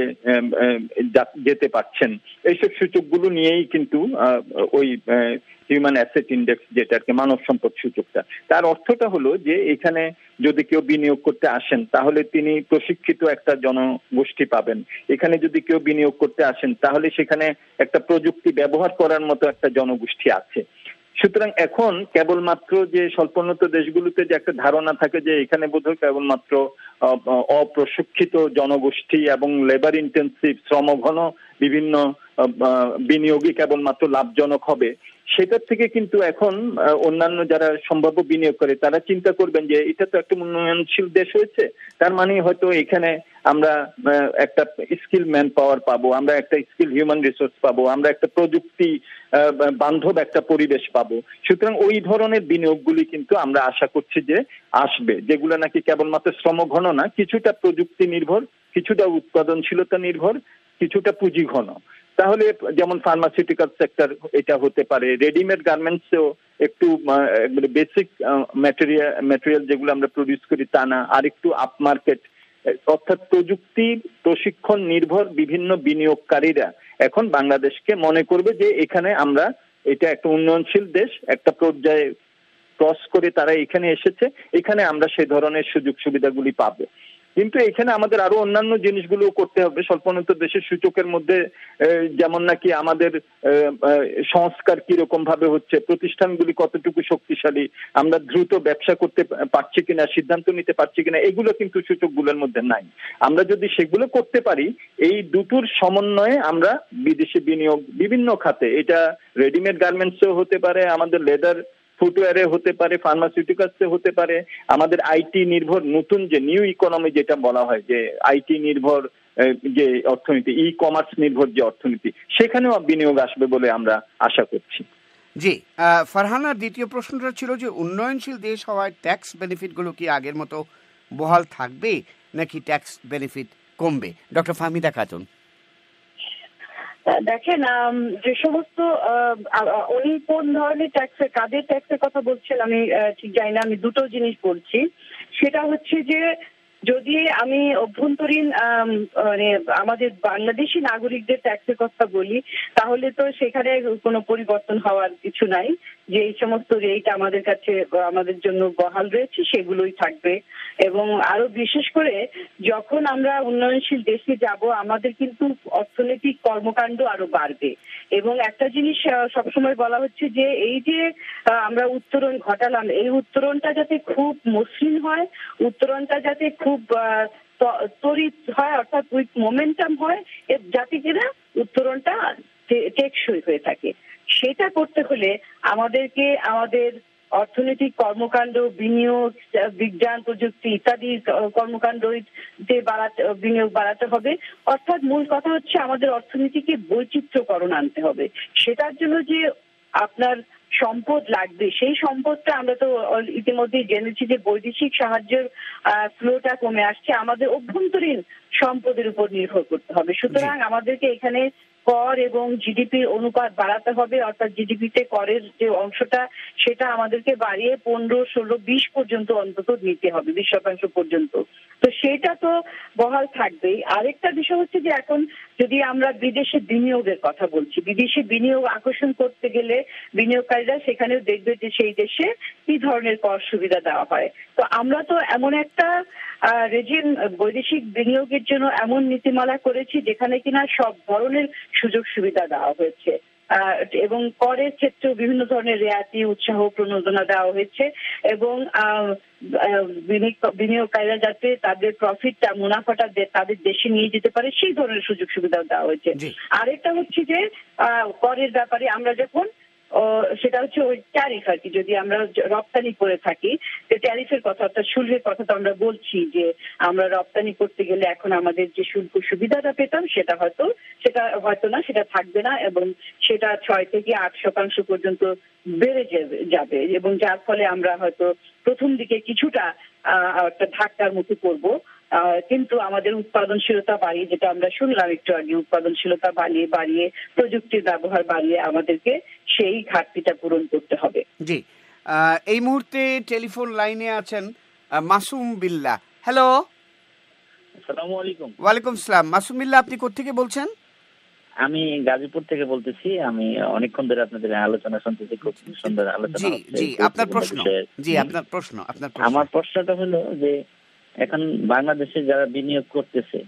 Speaker 2: যেতে পারছেন, এইসব সূচকগুলো নিয়েই কিন্তু ওই হিউম্যান অ্যাসেট ইন্ডেক্স, যেটাকে মানব সম্পদ সূচকটা, তার অর্থটা হলো যে এখানে যদি কেউ বিনিয়োগ করতে আসেন তাহলে তিনি প্রশিক্ষিত একটা জনগোষ্ঠী পাবেন। এখানে যদি কেউ বিনিয়োগ করতে আসেন তাহলে সেখানে একটা প্রযুক্তি ব্যবহার করার মতো একটা জনগোষ্ঠী আছে। সুতরাং এখন কেবলমাত্র যে স্বল্পোন্নত দেশগুলোতে যে একটা ধারণা থাকে যে এখানে বোধহয় কেবলমাত্র অপ্রশিক্ষিত জনগোষ্ঠী এবং লেবার ইন্টেন্সিভ শ্রমঘন বিভিন্ন বিনিয়োগই কেবলমাত্র লাভজনক হবে, সেটার থেকে কিন্তু এখন অন্যান্য যারা সম্ভাব্য বিনিয়োগ করে তারা চিন্তা করবেন যে এটা তো একটা উন্নয়নশীল দেশ হয়েছে, তার মানে হয়তো এখানে আমরা একটা স্কিল ম্যান পাওয়ার পাবো, আমরা একটা স্কিল হিউম্যান রিসোর্স পাবো, আমরা একটা প্রযুক্তি বান্ধব একটা পরিবেশ পাবো। সুতরাং ওই ধরনের বিনিয়োগগুলি কিন্তু আমরা আশা করছি যে আসবে, যেগুলো নাকি কেবলমাত্র শ্রমঘন না, কিছুটা প্রযুক্তি নির্ভর, কিছুটা উৎপাদনশীলতা নির্ভর, কিছুটা পুঁজি ঘন। তাহলে যেমন ফার্মাসিউটিক্যাল সেক্টর এটা হতে পারে, রেডিমেড গার্মেন্টসেও একটু বেসিক ম্যাটেরিয়াল ম্যাটেরিয়াল যেগুলো আমরা প্রডিউস করি তা না, আর একটু আপ মার্কেট, অর্থাৎ প্রযুক্তি প্রশিক্ষণ নির্ভর বিভিন্ন বিনিয়োগকারীরা এখন বাংলাদেশকে মনে করবে যে এখানে আমরা, এটা একটা উন্নয়নশীল দেশ, একটা পর্যায়ে ক্রস করে তারা এখানে এসেছে, এখানে আমরা সেই ধরনের সুযোগ সুবিধাগুলি পাবো। কিন্তু এখানে আমাদের আরো অন্যান্য জিনিসগুলো করতে হবে। স্বল্পোন্নত দেশের সূচকের মধ্যে যেমন নাকি আমাদের সংস্কার কিরকম ভাবে হচ্ছে, প্রতিষ্ঠানগুলি কতটুকু শক্তিশালী, আমরা দ্রুত ব্যবসা করতে পারছি কিনা, সিদ্ধান্ত নিতে পারছি কিনা, এগুলো কিন্তু সূচকগুলোর মধ্যে নাই। আমরা যদি সেগুলো করতে পারি, এই দুটোর সমন্বয়ে আমরা বিদেশি বিনিয়োগ বিভিন্ন খাতে, এটা রেডিমেড গার্মেন্টসেও হতে পারে, আমাদের লেদার ফুটওয়্যারে হতে পারে, ফার্মাসিউটিক্যালসে হতে পারে, আমাদের আইটি নির্ভর নতুন যে নিউ ইকোনমি যেটা বলা হয়, যে আইটি নির্ভর যে অর্থনীতি, ই কমার্স নির্ভর যে অর্থনীতি, সেখানেও বিনিয়োগ আসবে বলে আমরা আশা করছি।
Speaker 1: জি, ফারহানার দ্বিতীয় প্রশ্নটা ছিল যে উন্নয়নশীল দেশ হওয়ায় ট্যাক্স বেনিফিটগুলো কি আগের মতো বহাল থাকবে নাকি ট্যাক্স বেনিফিট কমবে? ডক্টর ফাহমিদা খাতুন।
Speaker 5: দেখেন, যে সমস্ত উনি কোন ধরনের ট্যাক্সের কাদের ট্যাক্সের কথা বলছেন আমি ঠিক জানি না। আমি দুটো জিনিস বলছি। সেটা হচ্ছে যে যদি আমি অভ্যন্তরীণ মানে আমাদের বাংলাদেশি নাগরিকদের ট্যাক্সের কথা বলি, তাহলে তো সেখানে কোনো পরিবর্তন হওয়ার কিছু নাই। যে এই সমস্ত রেট আমাদের কাছে আমাদের জন্য বহাল রয়েছে সেগুলোই থাকবে। এবং আরো বিশেষ করে যখন আমরা উন্নয়নশীল দেশে যাব, আমাদের কিন্তু অর্থনৈতিক কর্মকাণ্ড আরো বাড়বে। এবং একটা জিনিস সবসময় বলা হচ্ছে যে এই যে আমরা উত্তরণ ঘটালাম, এই উত্তরণটা যাতে খুব মসৃণ হয়, উত্তরণটা যাতে খুব তড়িৎ হয়, অর্থাৎ উইথ মোমেন্টাম হয়, যাতে কিনা উত্তরণটা টেকসই হয়ে থাকে। সেটা করতে হলে আমাদেরকে আমাদের অর্থনৈতিক কর্মকাণ্ড, বিনিয়োগ, বিজ্ঞান প্রযুক্তি ইত্যাদি কর্মকাণ্ড বাড়াতে বিনিয়োগ বাড়াতে হবে। অর্থাৎ মূল কথা হচ্ছে আমাদের অর্থনীতিকে বৈচিত্র্যকরণ আনতে হবে। সেটার জন্য যে আপনার সম্পদ লাগবে, সেই সম্পদটা আমরা তো ইতিমধ্যেই জেনেছি যে বৈদেশিক সাহায্যের ফ্লোটা কমে আসছে, আমাদের অভ্যন্তরীণ সম্পদের উপর নির্ভর করতে হবে। সুতরাং আমাদেরকে এখানে কর এবং জিডিপির অনুপাত বাড়াতে হবে। অর্থাৎ জিডিপিতে করের যে অংশটা সেটা আমাদেরকে বাড়িয়ে পনেরো ষোলো বিশ পর্যন্ত অন্তত নিতে হবে, বিশ শতাংশ পর্যন্ত। তো সেটা তো বহাল থাকবেই। আরেকটা বিষয় হচ্ছে যে এখন যদি আমরা বিদেশে বিনিয়োগের কথা বলছি, বিদেশে বিনিয়োগ আকর্ষণ করতে গেলে বিনিয়োগকারীরা সেখানেও দেখবে যে সেই দেশে কি ধরনের কর সুবিধা দেওয়া হয়। তো আমরা তো এমন একটা রেজিম বৈদেশিক বিনিয়োগের জন্য এমন নীতিমালা করেছি যেখানে কিনা সব ধরনের সুযোগ সুবিধা দেওয়া হয়েছে এবং করের ক্ষেত্রেও বিভিন্ন ধরনের রেয়াতি, উৎসাহ, প্রণোদনা দেওয়া হয়েছে এবং বিনিয়োগকারীরা যাতে তাদের প্রফিটটা, মুনাফাটা তাদের দেশে নিয়ে যেতে পারে সেই ধরনের সুযোগ সুবিধা দেওয়া হয়েছে। আরেকটা হচ্ছে যে করের ব্যাপারে আমরা যখন সেটা হচ্ছে ওই ট্যারিফ আর কি, যদি আমরা রপ্তানি করে থাকি যে ট্যারিফের কথা, অর্থাৎ শুল্কের কথা তো আমরা বলছি যে আমরা রপ্তানি করতে গেলে এখন আমাদের যে শুল্ক সুবিধাটা পেতাম সেটা হয়তো সেটা হয়তো না, সেটা থাকবে না এবং সেটা ছয় থেকে আট শতাংশ পর্যন্ত বেড়ে যাবে এবং যার ফলে আমরা হয়তো প্রথম দিকে কিছুটা একটা ধাক্কার মুখে পড়বো। কিন্তু আমাদের উৎপাদনশীলতা বাড়িয়ে, যেটা আমরা শুনলাম একটু আগে, উৎপাদনশীলতা বাড়িয়ে বাড়িয়ে প্রযুক্তির ব্যবহার বাড়িয়ে আমাদেরকে সেই ঘাটতিটা পূরণ করতে হবে।
Speaker 1: জি, এই মুহূর্তে টেলিফোন লাইনে আছেন মাসুম বিল্লাহ। হ্যালো,
Speaker 10: আসসালামু আলাইকুম।
Speaker 1: ওয়ালাইকুম আসসালাম। মাসুম বিল্লাহ, আপনি কোত্থেকে বলছেন?
Speaker 10: আমি গাজীপুর থেকে বলতেছি। আমি অনেকক্ষণ ধরে আপনাদের আলোচনা শুনতেছি, খুব সুন্দর আলোচনা হচ্ছে।
Speaker 1: জি, আপনার প্রশ্ন। জি, আপনার প্রশ্ন। আপনার প্রশ্ন।
Speaker 10: আমার প্রশ্নটা হলো যে এখন বাংলাদেশে যারা বিনিয়োগ করতেছে।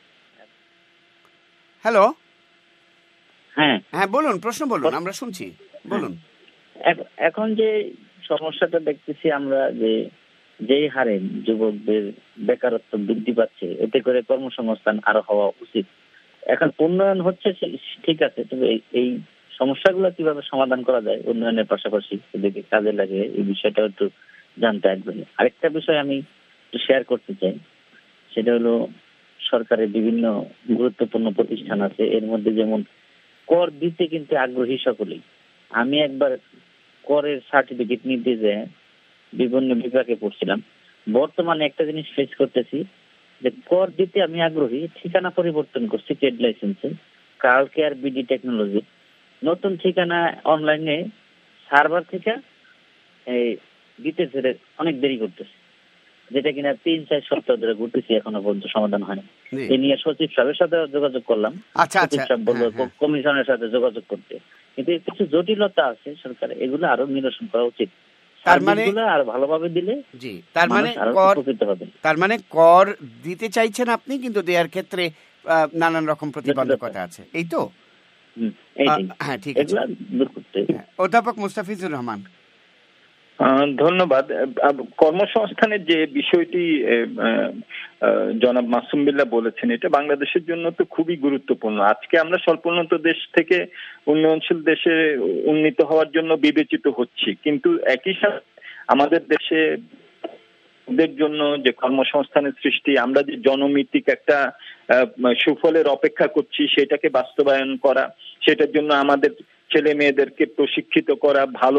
Speaker 1: হ্যালো,
Speaker 10: হ্যাঁ
Speaker 1: হ্যাঁ বলুন, প্রশ্ন বলুন, আমরা শুনছি, বলুন।
Speaker 10: এখন যে সমস্যাটা দেখতেছি আমরা, যে যেই হারে যুবকদের বেকারত্ব বৃদ্ধি পাচ্ছে, এতে করে কর্মসংস্থান আরো হওয়া উচিত। এখন উন্নয়ন হচ্ছে ঠিক আছে, তবে এই সমস্যাগুলো কিভাবে সমাধান করা যায় উন্নয়নের পাশাপাশি এদিকে কাজে লাগে, এই বিষয়টা একটু জানতে আগ্রহী। আরেকটা বিষয় আমি একটু শেয়ার করতে চাই, সেটা হলো সরকারের বিভিন্ন গুরুত্বপূর্ণ প্রতিষ্ঠান আছে, এর মধ্যে যেমন কর দিতে কিন্তু আগ্রহী সকলেই। আমি একবার করের সার্টিফিকেট নিতে যে বিভিন্ন বিভাগে পড়ছিলাম, বর্তমানে একটা জিনিস ফেস করতেছি যে কর দিতে আমি আগ্রহী, ঠিকানা পরিবর্তন করছি ট্রেড লাইসেন্সে, কার্ল কেয়ার বিডি টেকনোলজি, নতুন ঠিকানা অনলাইনে সার্ভার থেকে এই দিতে ফেরে অনেক দেরি করতেছে, যেটা কিনা তিন চার সপ্তাহ ধরে ঘুরতেছি, এখনো পর্যন্ত সমাধান হয়নি। এই নিয়ে সচিব সাহেবের সাথে যোগাযোগ করলাম, সচিব সাহেব বললো কমিশনের সাথে যোগাযোগ করতে, কিন্তু কিছু জটিলতা আছে সরকার, এগুলো আরো নিরসন করা উচিত।
Speaker 1: তার মানে
Speaker 10: আর ভালোভাবে দিলে
Speaker 1: জি, তার মানে কর তার মানে কর দিতে চাইছেন আপনি, কিন্তু দেওয়ার ক্ষেত্রে নানান রকম প্রতিবন্ধকতা আছে, এই তো? হ্যাঁ, ঠিক আছে। অধ্যাপক মুস্তাফিজুর রহমান।
Speaker 2: ধন্যবাদ। কর্মসংস্থানের যে বিষয়টি জনাব মাসুম বিল্লাহ বলেছেন, এটা বাংলাদেশের জন্য তো খুবই গুরুত্বপূর্ণ। আজকে আমরা স্বল্পোন্নত দেশ থেকে উন্নয়নশীল দেশে উন্নীত হওয়ার জন্য বিবেচিত হচ্ছি, কিন্তু একই সাথে আমাদের দেশে দের জন্য যে কর্মসংস্থানের সৃষ্টি, আমরা যে জনমিতিক একটা সুফলের অপেক্ষা করছি সেটাকে বাস্তবায়ন করা, সেটার জন্য আমাদের ছেলে মেয়েদেরকে প্রশিক্ষিত করা, ভালো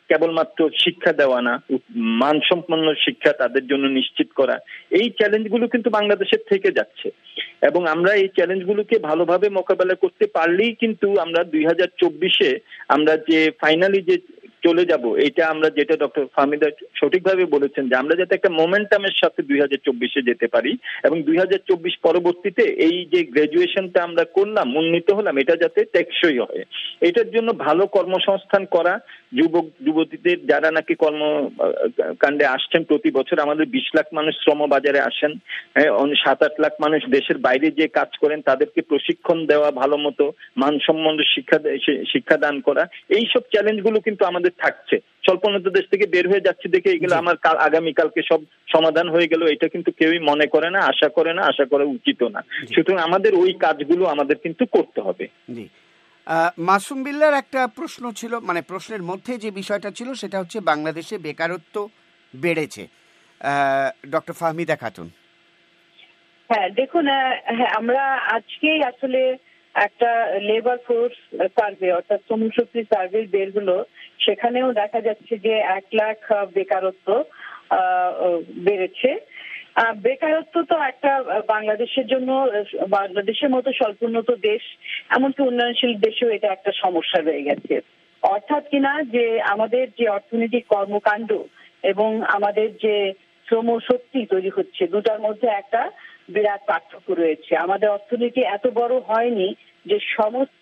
Speaker 2: কেবলমাত্র শিক্ষা দেওয়া না, মানসম্পন্ন শিক্ষা তাদের জন্য নিশ্চিত করা, এই চ্যালেঞ্জগুলো কিন্তু বাংলাদেশের থেকে যাচ্ছে এবং আমরা এই চ্যালেঞ্জগুলোকে ভালোভাবে মোকাবেলা করতে পারলেই কিন্তু আমরা দুই হাজার চব্বিশে আমরা যে ফাইনালি যে চলে যাব, এটা আমরা যেটা ডক্টর ফাহমিদা সঠিকভাবে বলেছেন যে আমরা যাতে একটা মোমেন্টামের সাথে দুই হাজার চব্বিশে যেতে পারি এবং দুই হাজার চব্বিশ পরবর্তীতে এই যে গ্রাজুয়েশনটা আমরা করলাম, উন্নীত হলাম, এটা যাতে টেকসই হয়। এটার জন্য ভালো কর্মসংস্থান করা, যুবক যুবতীদের যারা নাকি কর্মকাণ্ডে আসছেন প্রতি বছর, আমাদের বিশ লাখ মানুষ শ্রম বাজারে আসেন, সাত আট লাখ মানুষ দেশের বাইরে যে কাজ করেন, তাদেরকে প্রশিক্ষণ দেওয়া, ভালো মতো মানসম্পন্ন শিক্ষা শিক্ষাদান করা, এইসব চ্যালেঞ্জগুলো কিন্তু আমাদের থাকছে। স্বল্পোন্নত দেশ থেকে বের হয়ে যাচ্ছে দেখে এগুলো আমার আগামীকালকে সব সমাধান হয়ে গেল, এটা কিন্তু কেউই মনে করে না, আশা করে না, আশা করা উচিত না। সুতরাং আমাদের ওই কাজগুলো আমাদের কিন্তু করতে হবে।
Speaker 1: জি, মাসুম বিল্লার একটা প্রশ্ন ছিল, মানে প্রশ্নের মধ্যে যে বিষয়টা ছিল সেটা হচ্ছে বাংলাদেশে বেকারত্ব বেড়েছে। ডক্টর ফাহমিদা খাতুন।
Speaker 5: হ্যাঁ দেখুন, হ্যাঁ আমরা আজকেই আসলে একটা লেবার ফোর্স সার্ভে অর্থাৎ শ্রমশক্তি সার্ভে বের হলো, সেখানেও দেখা যাচ্ছে যে এক লাখ বেকারত্ব বেড়েছে। বেকারত্ব তো একটা বাংলাদেশের জন্য, বাংলাদেশের মতো স্বল্পোন্নত দেশ, এমনকি উন্নয়নশীল দেশেও এটা একটা সমস্যা রয়ে গেছে। অর্থাৎ কিনা যে আমাদের যে অর্থনৈতিক কর্মকাণ্ড এবং আমাদের যে শ্রমশক্তি তৈরি হচ্ছে, দুটার মধ্যে একটা বিরাট পার্থক্য রয়েছে। আমাদের অর্থনীতি এত বড় হয়নি যে সমস্ত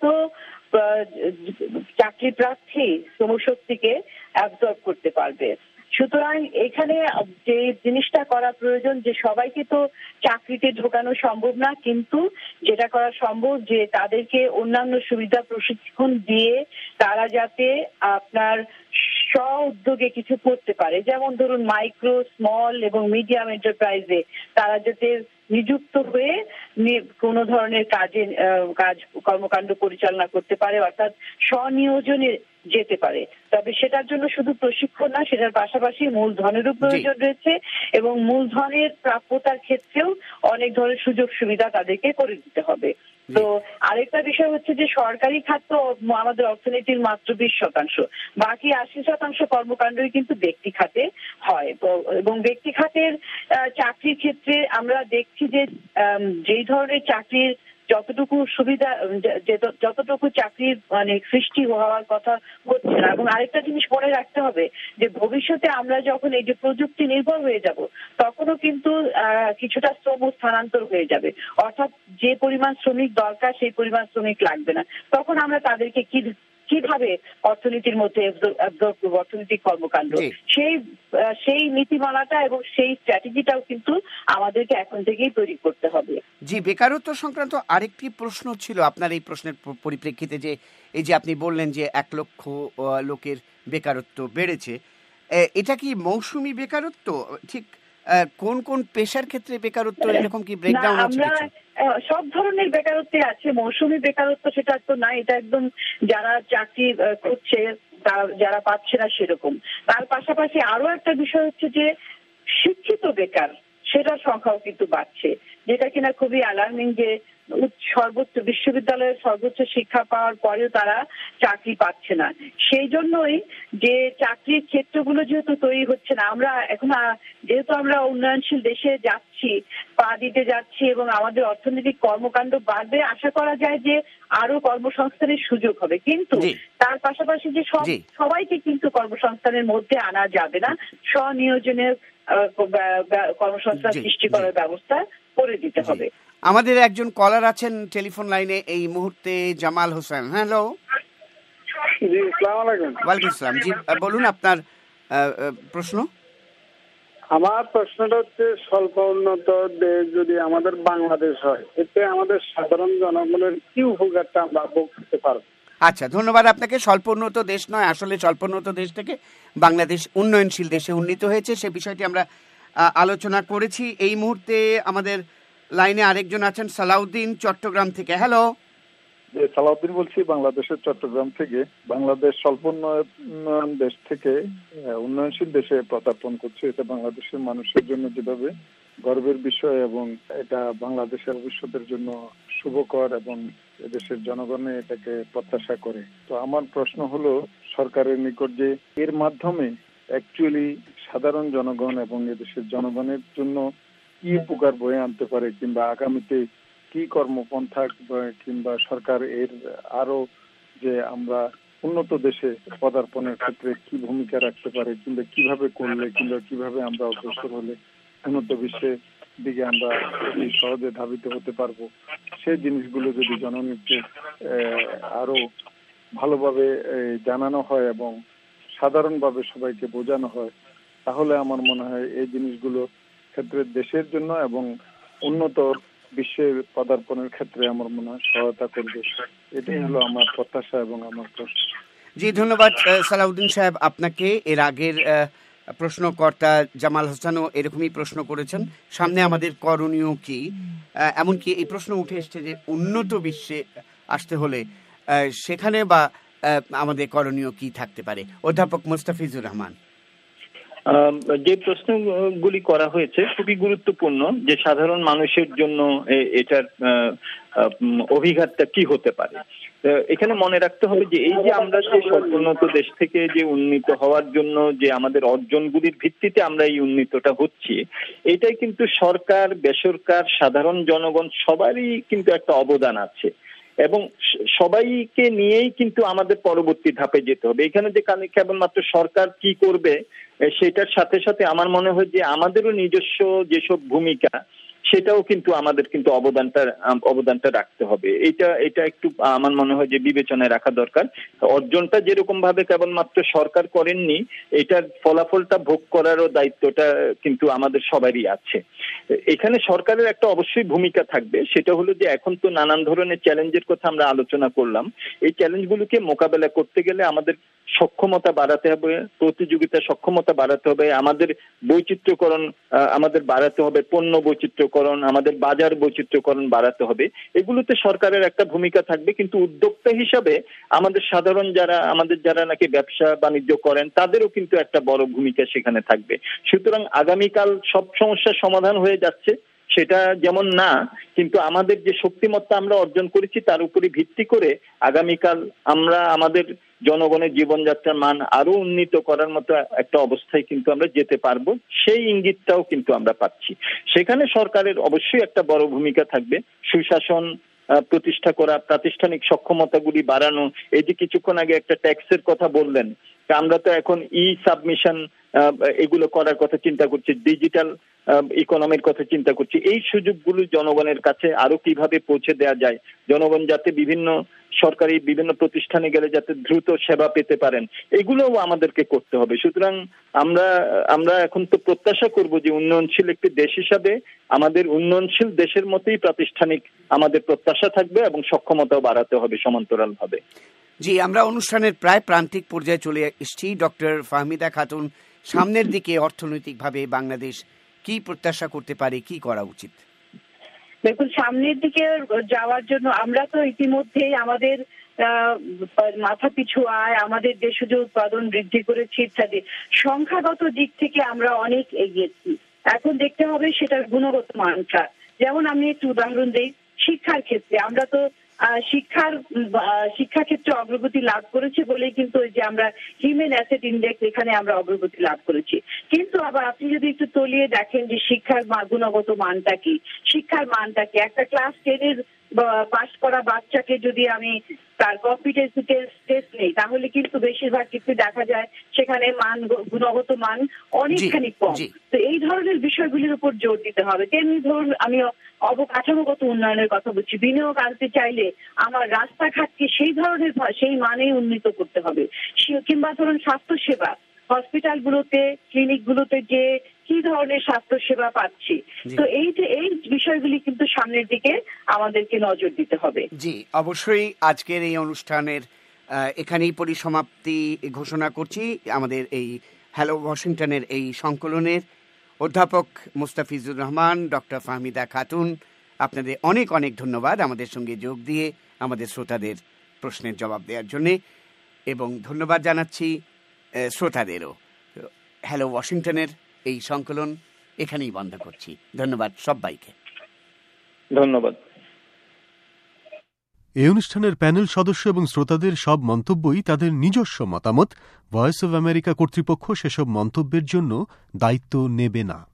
Speaker 5: চাকরি প্রার্থী শ্রমশক্তিকে অ্যাবজর্ব করতে পারবে। সুতরাং এখানে যে জিনিসটা করা প্রয়োজন যে সবাইকে তো চাকরিতে ঢোকানো সম্ভব না, কিন্তু যেটা করা সম্ভব যে তাদেরকে অন্যান্য সুবিধা প্রশিক্ষণ দিয়ে তারা যাতে আপনার স্ব উদ্যোগে কিছু করতে পারে, যেমন ধরুন মাইক্রো, স্মল এবং মিডিয়াম এন্টারপ্রাইজে তারা যাতে নিযুক্ত হয়ে কোনো ধরনের কাজে কাজ কর্মকাণ্ড পরিচালনা করতে পারে, অর্থাৎ স্বনিয়োজনে যেতে পারে। তবে সেটার জন্য শুধু প্রশিক্ষণ না, সেটার পাশাপাশি মূলধনেরও প্রয়োজন রয়েছে এবং মূলধনের প্রাপ্যতার ক্ষেত্রেও অনেক ধরনের সুযোগ সুবিধা তাদেরকে করে দিতে হবে। তো আরেকটা বিষয় হচ্ছে যে সরকারি খাত আমাদের অর্থনীতির মাত্র বিশ শতাংশ, বাকি আশি শতাংশ কর্মকাণ্ডই কিন্তু ব্যক্তি খাতে হয় এবং ব্যক্তি খাতের চাকরির ক্ষেত্রে আমরা দেখছি যে যেই ধরনের চাকরির যতটুকু সুবিধা, যতটুকু চাকরির মানে সৃষ্টি হওয়ার কথা হচ্ছে না। এবং আরেকটা জিনিস মনে রাখতে হবে যে ভবিষ্যতে আমরা যখন এই যে প্রযুক্তি নির্ভর হয়ে যাব, তখনও কিন্তু কিছুটা শ্রম স্থানান্তর হয়ে যাবে, অর্থাৎ যে পরিমাণ শ্রমিক দরকার সেই পরিমাণ শ্রমিক লাগবে না। তখন আমরা তাদেরকে কি কিভাবে অর্থনীতির মধ্যে অ্যাবজর্ব করব, অর্থনৈতিক কর্মকাণ্ড, সেই সেই নীতিমালাটা এবং সেই স্ট্র্যাটেজিটাও কিন্তু আমাদেরকে এখন থেকেই তৈরি করতে হবে।
Speaker 1: জি, বেকারত্ব সংক্রান্ত আরেকটি প্রশ্ন ছিল আপনার এই প্রশ্নের পরিপ্রেক্ষিতে, যে এই যে আপনি বললেন যে এক লক্ষ লোকের বেকারত্ব বেড়েছে, এটা কি মৌসুমী বেকারত্ব? ঠিক কোন কোন পেশার ক্ষেত্রে বেকারত্ব, এরকম কি ব্রেকডাউন আছে?
Speaker 5: সব ধরনের বেকারত্ব আছে, মৌসুমী বেকারত্ব সেটা তো না, এটা একদম যারা চাকরি করছে তারা যারা পাচ্ছে না সেরকম। তার পাশাপাশি আরো একটা বিষয় হচ্ছে যে শিক্ষিত বেকার, সেটার সংখ্যাও কিন্তু বাড়ছে, যেটা কিনা খুবই অ্যালার্মিং যে সর্বোচ্চ বিশ্ববিদ্যালয়ের সর্বোচ্চ শিক্ষা পাওয়ার পরেও তারা চাকরি পাচ্ছে না। সেই জন্যই যে চাকরির ক্ষেত্রগুলো যেহেতু তৈরি হচ্ছে না, আমরা এখন যেহেতু আমরা উন্নয়নশীল দেশে যাচ্ছি, পা দিতে যাচ্ছি এবং আমাদের অর্থনৈতিক কর্মকাণ্ড বাড়বে, আশা করা যায় যে আরো কর্মসংস্থানের সুযোগ হবে। কিন্তু তার পাশাপাশি যে সব সবাইকে কিন্তু কর্মসংস্থানের মধ্যে আনা যাবে না, স্বনিয়োজনের কর্মসংস্থান সৃষ্টি করার ব্যবস্থা করে দিতে হবে।
Speaker 1: আমাদের একজন কলার আছেন টেলিফোন লাইনে এই মুহূর্তে, জামাল হোসেন। হ্যালো।
Speaker 11: জি, আসসালামু আলাইকুম।
Speaker 1: ওয়ালাইকুম আসসালাম। জি বলুন আপনার প্রশ্ন।
Speaker 11: আমার প্রশ্নটা হচ্ছে স্বল্প উন্নত দেশ যদি আমাদের বাংলাদেশ হয়, এতে আমাদের সাধারণ জনগণের কি উপকারটা আমরা ভোগ করতে পারবো?
Speaker 1: আচ্ছা, ধন্যবাদ আপনাকে। স্বল্প উন্নত দেশ নয়, আসলে স্বল্প উন্নত দেশ থেকে বাংলাদেশ উন্নয়নশীল দেশে উন্নীত হয়েছে, সে বিষয়টি আমরা আলোচনা করেছি। এই মুহূর্তে আমাদের লাইনে আরেকজন আছেন, সালাউদ্দিন চট্টগ্রাম থেকে। হ্যালো।
Speaker 12: সালাউদ্দিন বলছি বাংলাদেশের চট্টগ্রাম থেকে। বাংলাদেশ স্বল্প উন্নয়ন দেশ থেকে উন্নয়নশীল দেশে পদার্পণ করছে, এটা বাংলাদেশের মানুষের জন্য যেভাবে গর্বের বিষয় এবং এটা বাংলাদেশের ভবিষ্যতের জন্য শুভকর এবং এদেশের জনগণে এটাকে প্রত্যাশা করে। তো আমার প্রশ্ন হলো সরকারের নিকট যে এর মাধ্যমে অ্যাকচুয়ালি সাধারণ জনগণ এবং এদেশের জনগণের জন্য কি উপকার বয়ে আনতে পারে, কিংবা আগামীতে কি কর্মপন্থা কিংবা সরকার এর আরো যে আমরা উন্নত দেশে পদার্পণের ক্ষেত্রে কি ভূমিকা রাখতে পারে, কিংবা কিভাবে করলে কিংবা কিভাবে আমরা অগ্রসর হলে উন্নত বিশ্বের দিকে আমরা সহজে ধাবিত হতে পারবো, সেই জিনিসগুলো যদি জনগণকে আরো ভালোভাবে জানানো হয় এবং সাধারণভাবে সবাইকে বোঝানো হয়, তাহলে আমার মনে হয় এই জিনিসগুলো ক্ষেত্রে দেশের জন্য এবং উন্নত বিশ্বের পদার্পণের ক্ষেত্রে আমার মনে হয় সহায়তা করবে। এটাই হলো আমার প্রত্যাশা এবং আমার প্রশ্ন।
Speaker 1: জি, ধন্যবাদ সালাউদ্দিন সাহেব আপনাকে। এর আগের প্রশ্নকর্তা জামাল হাসানও এরকমই প্রশ্ন করেছেন, সামনে আমাদের করণীয় কি। এমনকি এই প্রশ্ন উঠে এসছে যে উন্নত বিশ্বে আসতে হলে সেখানে বা আমাদের করণীয় কি থাকতে পারে। অধ্যাপক মোস্তাফিজুর রহমান।
Speaker 2: যে প্রশ্নগুলি করা হয়েছে খুবই গুরুত্বপূর্ণ, যে সাধারণ মানুষের জন্য এটার অভিঘাতটা কি হতে পারে। এখানে মনে রাখতে হবে যে এই যে আমরা যে সর্বোন্নত দেশ থেকে যে উন্নীত হওয়ার জন্য যে আমাদের অর্জনগুলির ভিত্তিতে আমরা এই উন্নীতটা হচ্ছি, এটাই কিন্তু সরকার, বেসরকার, সাধারণ জনগণ সবারই কিন্তু একটা অবদান আছে এবং সবাইকে নিয়েই কিন্তু আমাদের পরবর্তী ধাপে যেতে হবে। এখানে যে কেবলমাত্র সরকার কি করবে সেটার সাথে সাথে আমার মনে হয় যে আমাদেরও নিজস্ব যেসব ভূমিকা, সেটাও কিন্তু আমাদের কিন্তু অবদানটা অবদানটা রাখতে হবে। এটা এটা একটু আমার মনে হয় যে বিবেচনায় রাখা দরকার। অর্জনটা যেরকম ভাবে কেবলমাত্র সরকার করেননি, এটার ফলাফলটা ভোগ করারও দায়িত্বটা কিন্তু আমাদের সবারই আছে। এখানে সরকারের একটা অবশ্যই ভূমিকা থাকবে, সেটা হলো যে এখন তো নানান ধরনের চ্যালেঞ্জের কথা আমরা আলোচনা করলাম। এই চ্যালেঞ্জগুলোকে মোকাবেলা করতে গেলে আমাদের সক্ষমতা বাড়াতে হবে, প্রতিযোগিতা সক্ষমতা বাড়াতে হবে, আমাদের বৈচিত্র্যকরণ আমাদের বাড়াতে হবে, পণ্য বৈচিত্র্যকরণ, আমাদের বাজার বৈচিত্র্যকরণ বাড়াতে হবে। এগুলোতে সরকারের একটা ভূমিকা থাকবে, কিন্তু উদ্যোক্তা হিসাবে আমাদের সাধারণ যারা আমাদের যারা নাকি ব্যবসা বাণিজ্য করেন তাদেরও কিন্তু একটা বড় ভূমিকা সেখানে থাকবে। সুতরাং আগামীকাল সব সমস্যার সমাধান হয়ে যাচ্ছে সেটা যেমন না, কিন্তু আমাদের যে শক্তিমত্তা আমরা অর্জন করেছি তার উপরে ভিত্তি করে আগামীকাল আমরা আমাদের জনগণের জীবনযাত্রার মান আরো উন্নীত করার মতো একটা অবস্থায় কিন্তু আমরা যেতে পারবো, সেই ইঙ্গিতটাও কিন্তু আমরা পাচ্ছি। সেখানে সরকারের অবশ্যই একটা বড় ভূমিকা থাকবে। সুশাসন প্রতিষ্ঠা করা, প্রাতিষ্ঠানিক সক্ষমতাগুলি বাড়ানো। এই যে কিছুক্ষণ আগে একটা ট্যাক্সের কথা বললেন, আমরা তো এখন ই সাবমিশন এগুলো করার কথা চিন্তা করছি, ডিজিটাল ইকোনমির কথা চিন্তা করছি। এই সুযোগগুলো জনগণের কাছে আরো কিভাবে পৌঁছে দেওয়া যায়, জনগণ যাতে বিভিন্ন সরকারি বিভিন্ন প্রতিষ্ঠানে গেলে যাতে দ্রুত সেবা পেতে পারেন, এগুলোও আমাদেরকে করতে হবে। সুতরাং আমরা আমরা এখন তো প্রত্যাশা করব যে উন্নয়নশীল একটি দেশ হিসাবে আমাদের উন্নয়নশীল দেশের মতোই প্রাতিষ্ঠানিক আমাদের প্রত্যাশা থাকবে এবং সক্ষমতাও বাড়াতে হবে সমান্তরাল ভাবে।
Speaker 1: জি, আমরা অনুষ্ঠানের প্রায় প্রান্তিক পর্যায়ে চলে এসেছি। ডক্টর ফাহমিদা খাতুন, সামনের দিকে অর্থনৈতিকভাবে বাংলাদেশ কি প্রত্যাশা করতে পারে, কি করা উচিত?
Speaker 5: দেখুন, সামনের দিকে যাওয়ার জন্য আমরা তো ইতিমধ্যেই আমাদের মাথা পিছু আয়, আমাদের দেশজ উৎপাদন বৃদ্ধি করেছি ইত্যাদি, সংখ্যাগত দিক থেকে আমরা অনেক এগিয়েছি। এখন দেখতে হবে সেটার গুণগত মানটা। যেমন আমি একটু উদাহরণ দিই, শিক্ষার ক্ষেত্রে আমরা তো শিক্ষার শিক্ষা ক্ষেত্রে অগ্রগতি লাভ করেছে বলেই কিন্তু ওই যে আমরা হিউম্যান অ্যাসেট ইন্ডেক্স, এখানে আমরা অগ্রগতি লাভ করেছি। কিন্তু আবার আপনি যদি একটু তলিয়ে দেখেন যে শিক্ষার গুণগত মানটা কি, শিক্ষার মানটা কি, একটা ক্লাস টেনের পাস করা বাচ্চাকে যদি আমি তার কম্পিটেন্সি টেস্ট নেই, তাহলে কিন্তু বেশিরভাগ কিছু দেখা যায় সেখানে মান, গুণগত মান অনেকখানি কম। তো এই ধরনের বিষয়গুলির উপর জোর দিতে হবে। তেমনি ধরুন আমি অবকাঠামোগত উন্নয়নের কথা বলছি, বিনিয়োগ আনতে চাইলে আমার রাস্তাঘাটকে সেই ধরনের সেই মানেই উন্নীত করতে হবে। কিংবা ধরুন স্বাস্থ্যসেবা, হসপিটালগুলোতে, ক্লিনিকগুলোতে যে কি ধরনের স্বাস্থ্য সেবা পাচ্ছি, তো এই যে এই বিষয়গুলি কিন্তু সামনের দিকে আমাদেরকে নজর দিতে হবে।
Speaker 1: জি, অবশ্যই আজকের এই অনুষ্ঠানের এখানেই পরিসমাপ্তি ঘোষণা করছি। আমাদের এই হ্যালো ওয়াশিংটনের এই সংকলনের অধ্যাপক মোস্তাফিজুর রহমান, ডক্টর ফাহমিদা খাতুন, আপনাদের অনেক অনেক ধন্যবাদ আমাদের সঙ্গে যোগ দিয়ে আমাদের শ্রোতাদের প্রশ্নের জবাব দেওয়ার জন্যে, এবং ধন্যবাদ জানাচ্ছি শ্রোতাদেরও। হ্যালো ওয়াশিংটনের এই সংকলন এখানেই বন্ধ করছি। ধন্যবাদ সবাইকে।
Speaker 2: ধন্যবাদ।
Speaker 13: এই অনুষ্ঠানের প্যানেল সদস্য এবং শ্রোতাদের সব মন্তব্যই তাদের নিজস্ব মতামত। ভয়েস অব আমেরিকা কর্তৃপক্ষ সেসব মন্তব্যের জন্য দায়িত্ব নেবে না।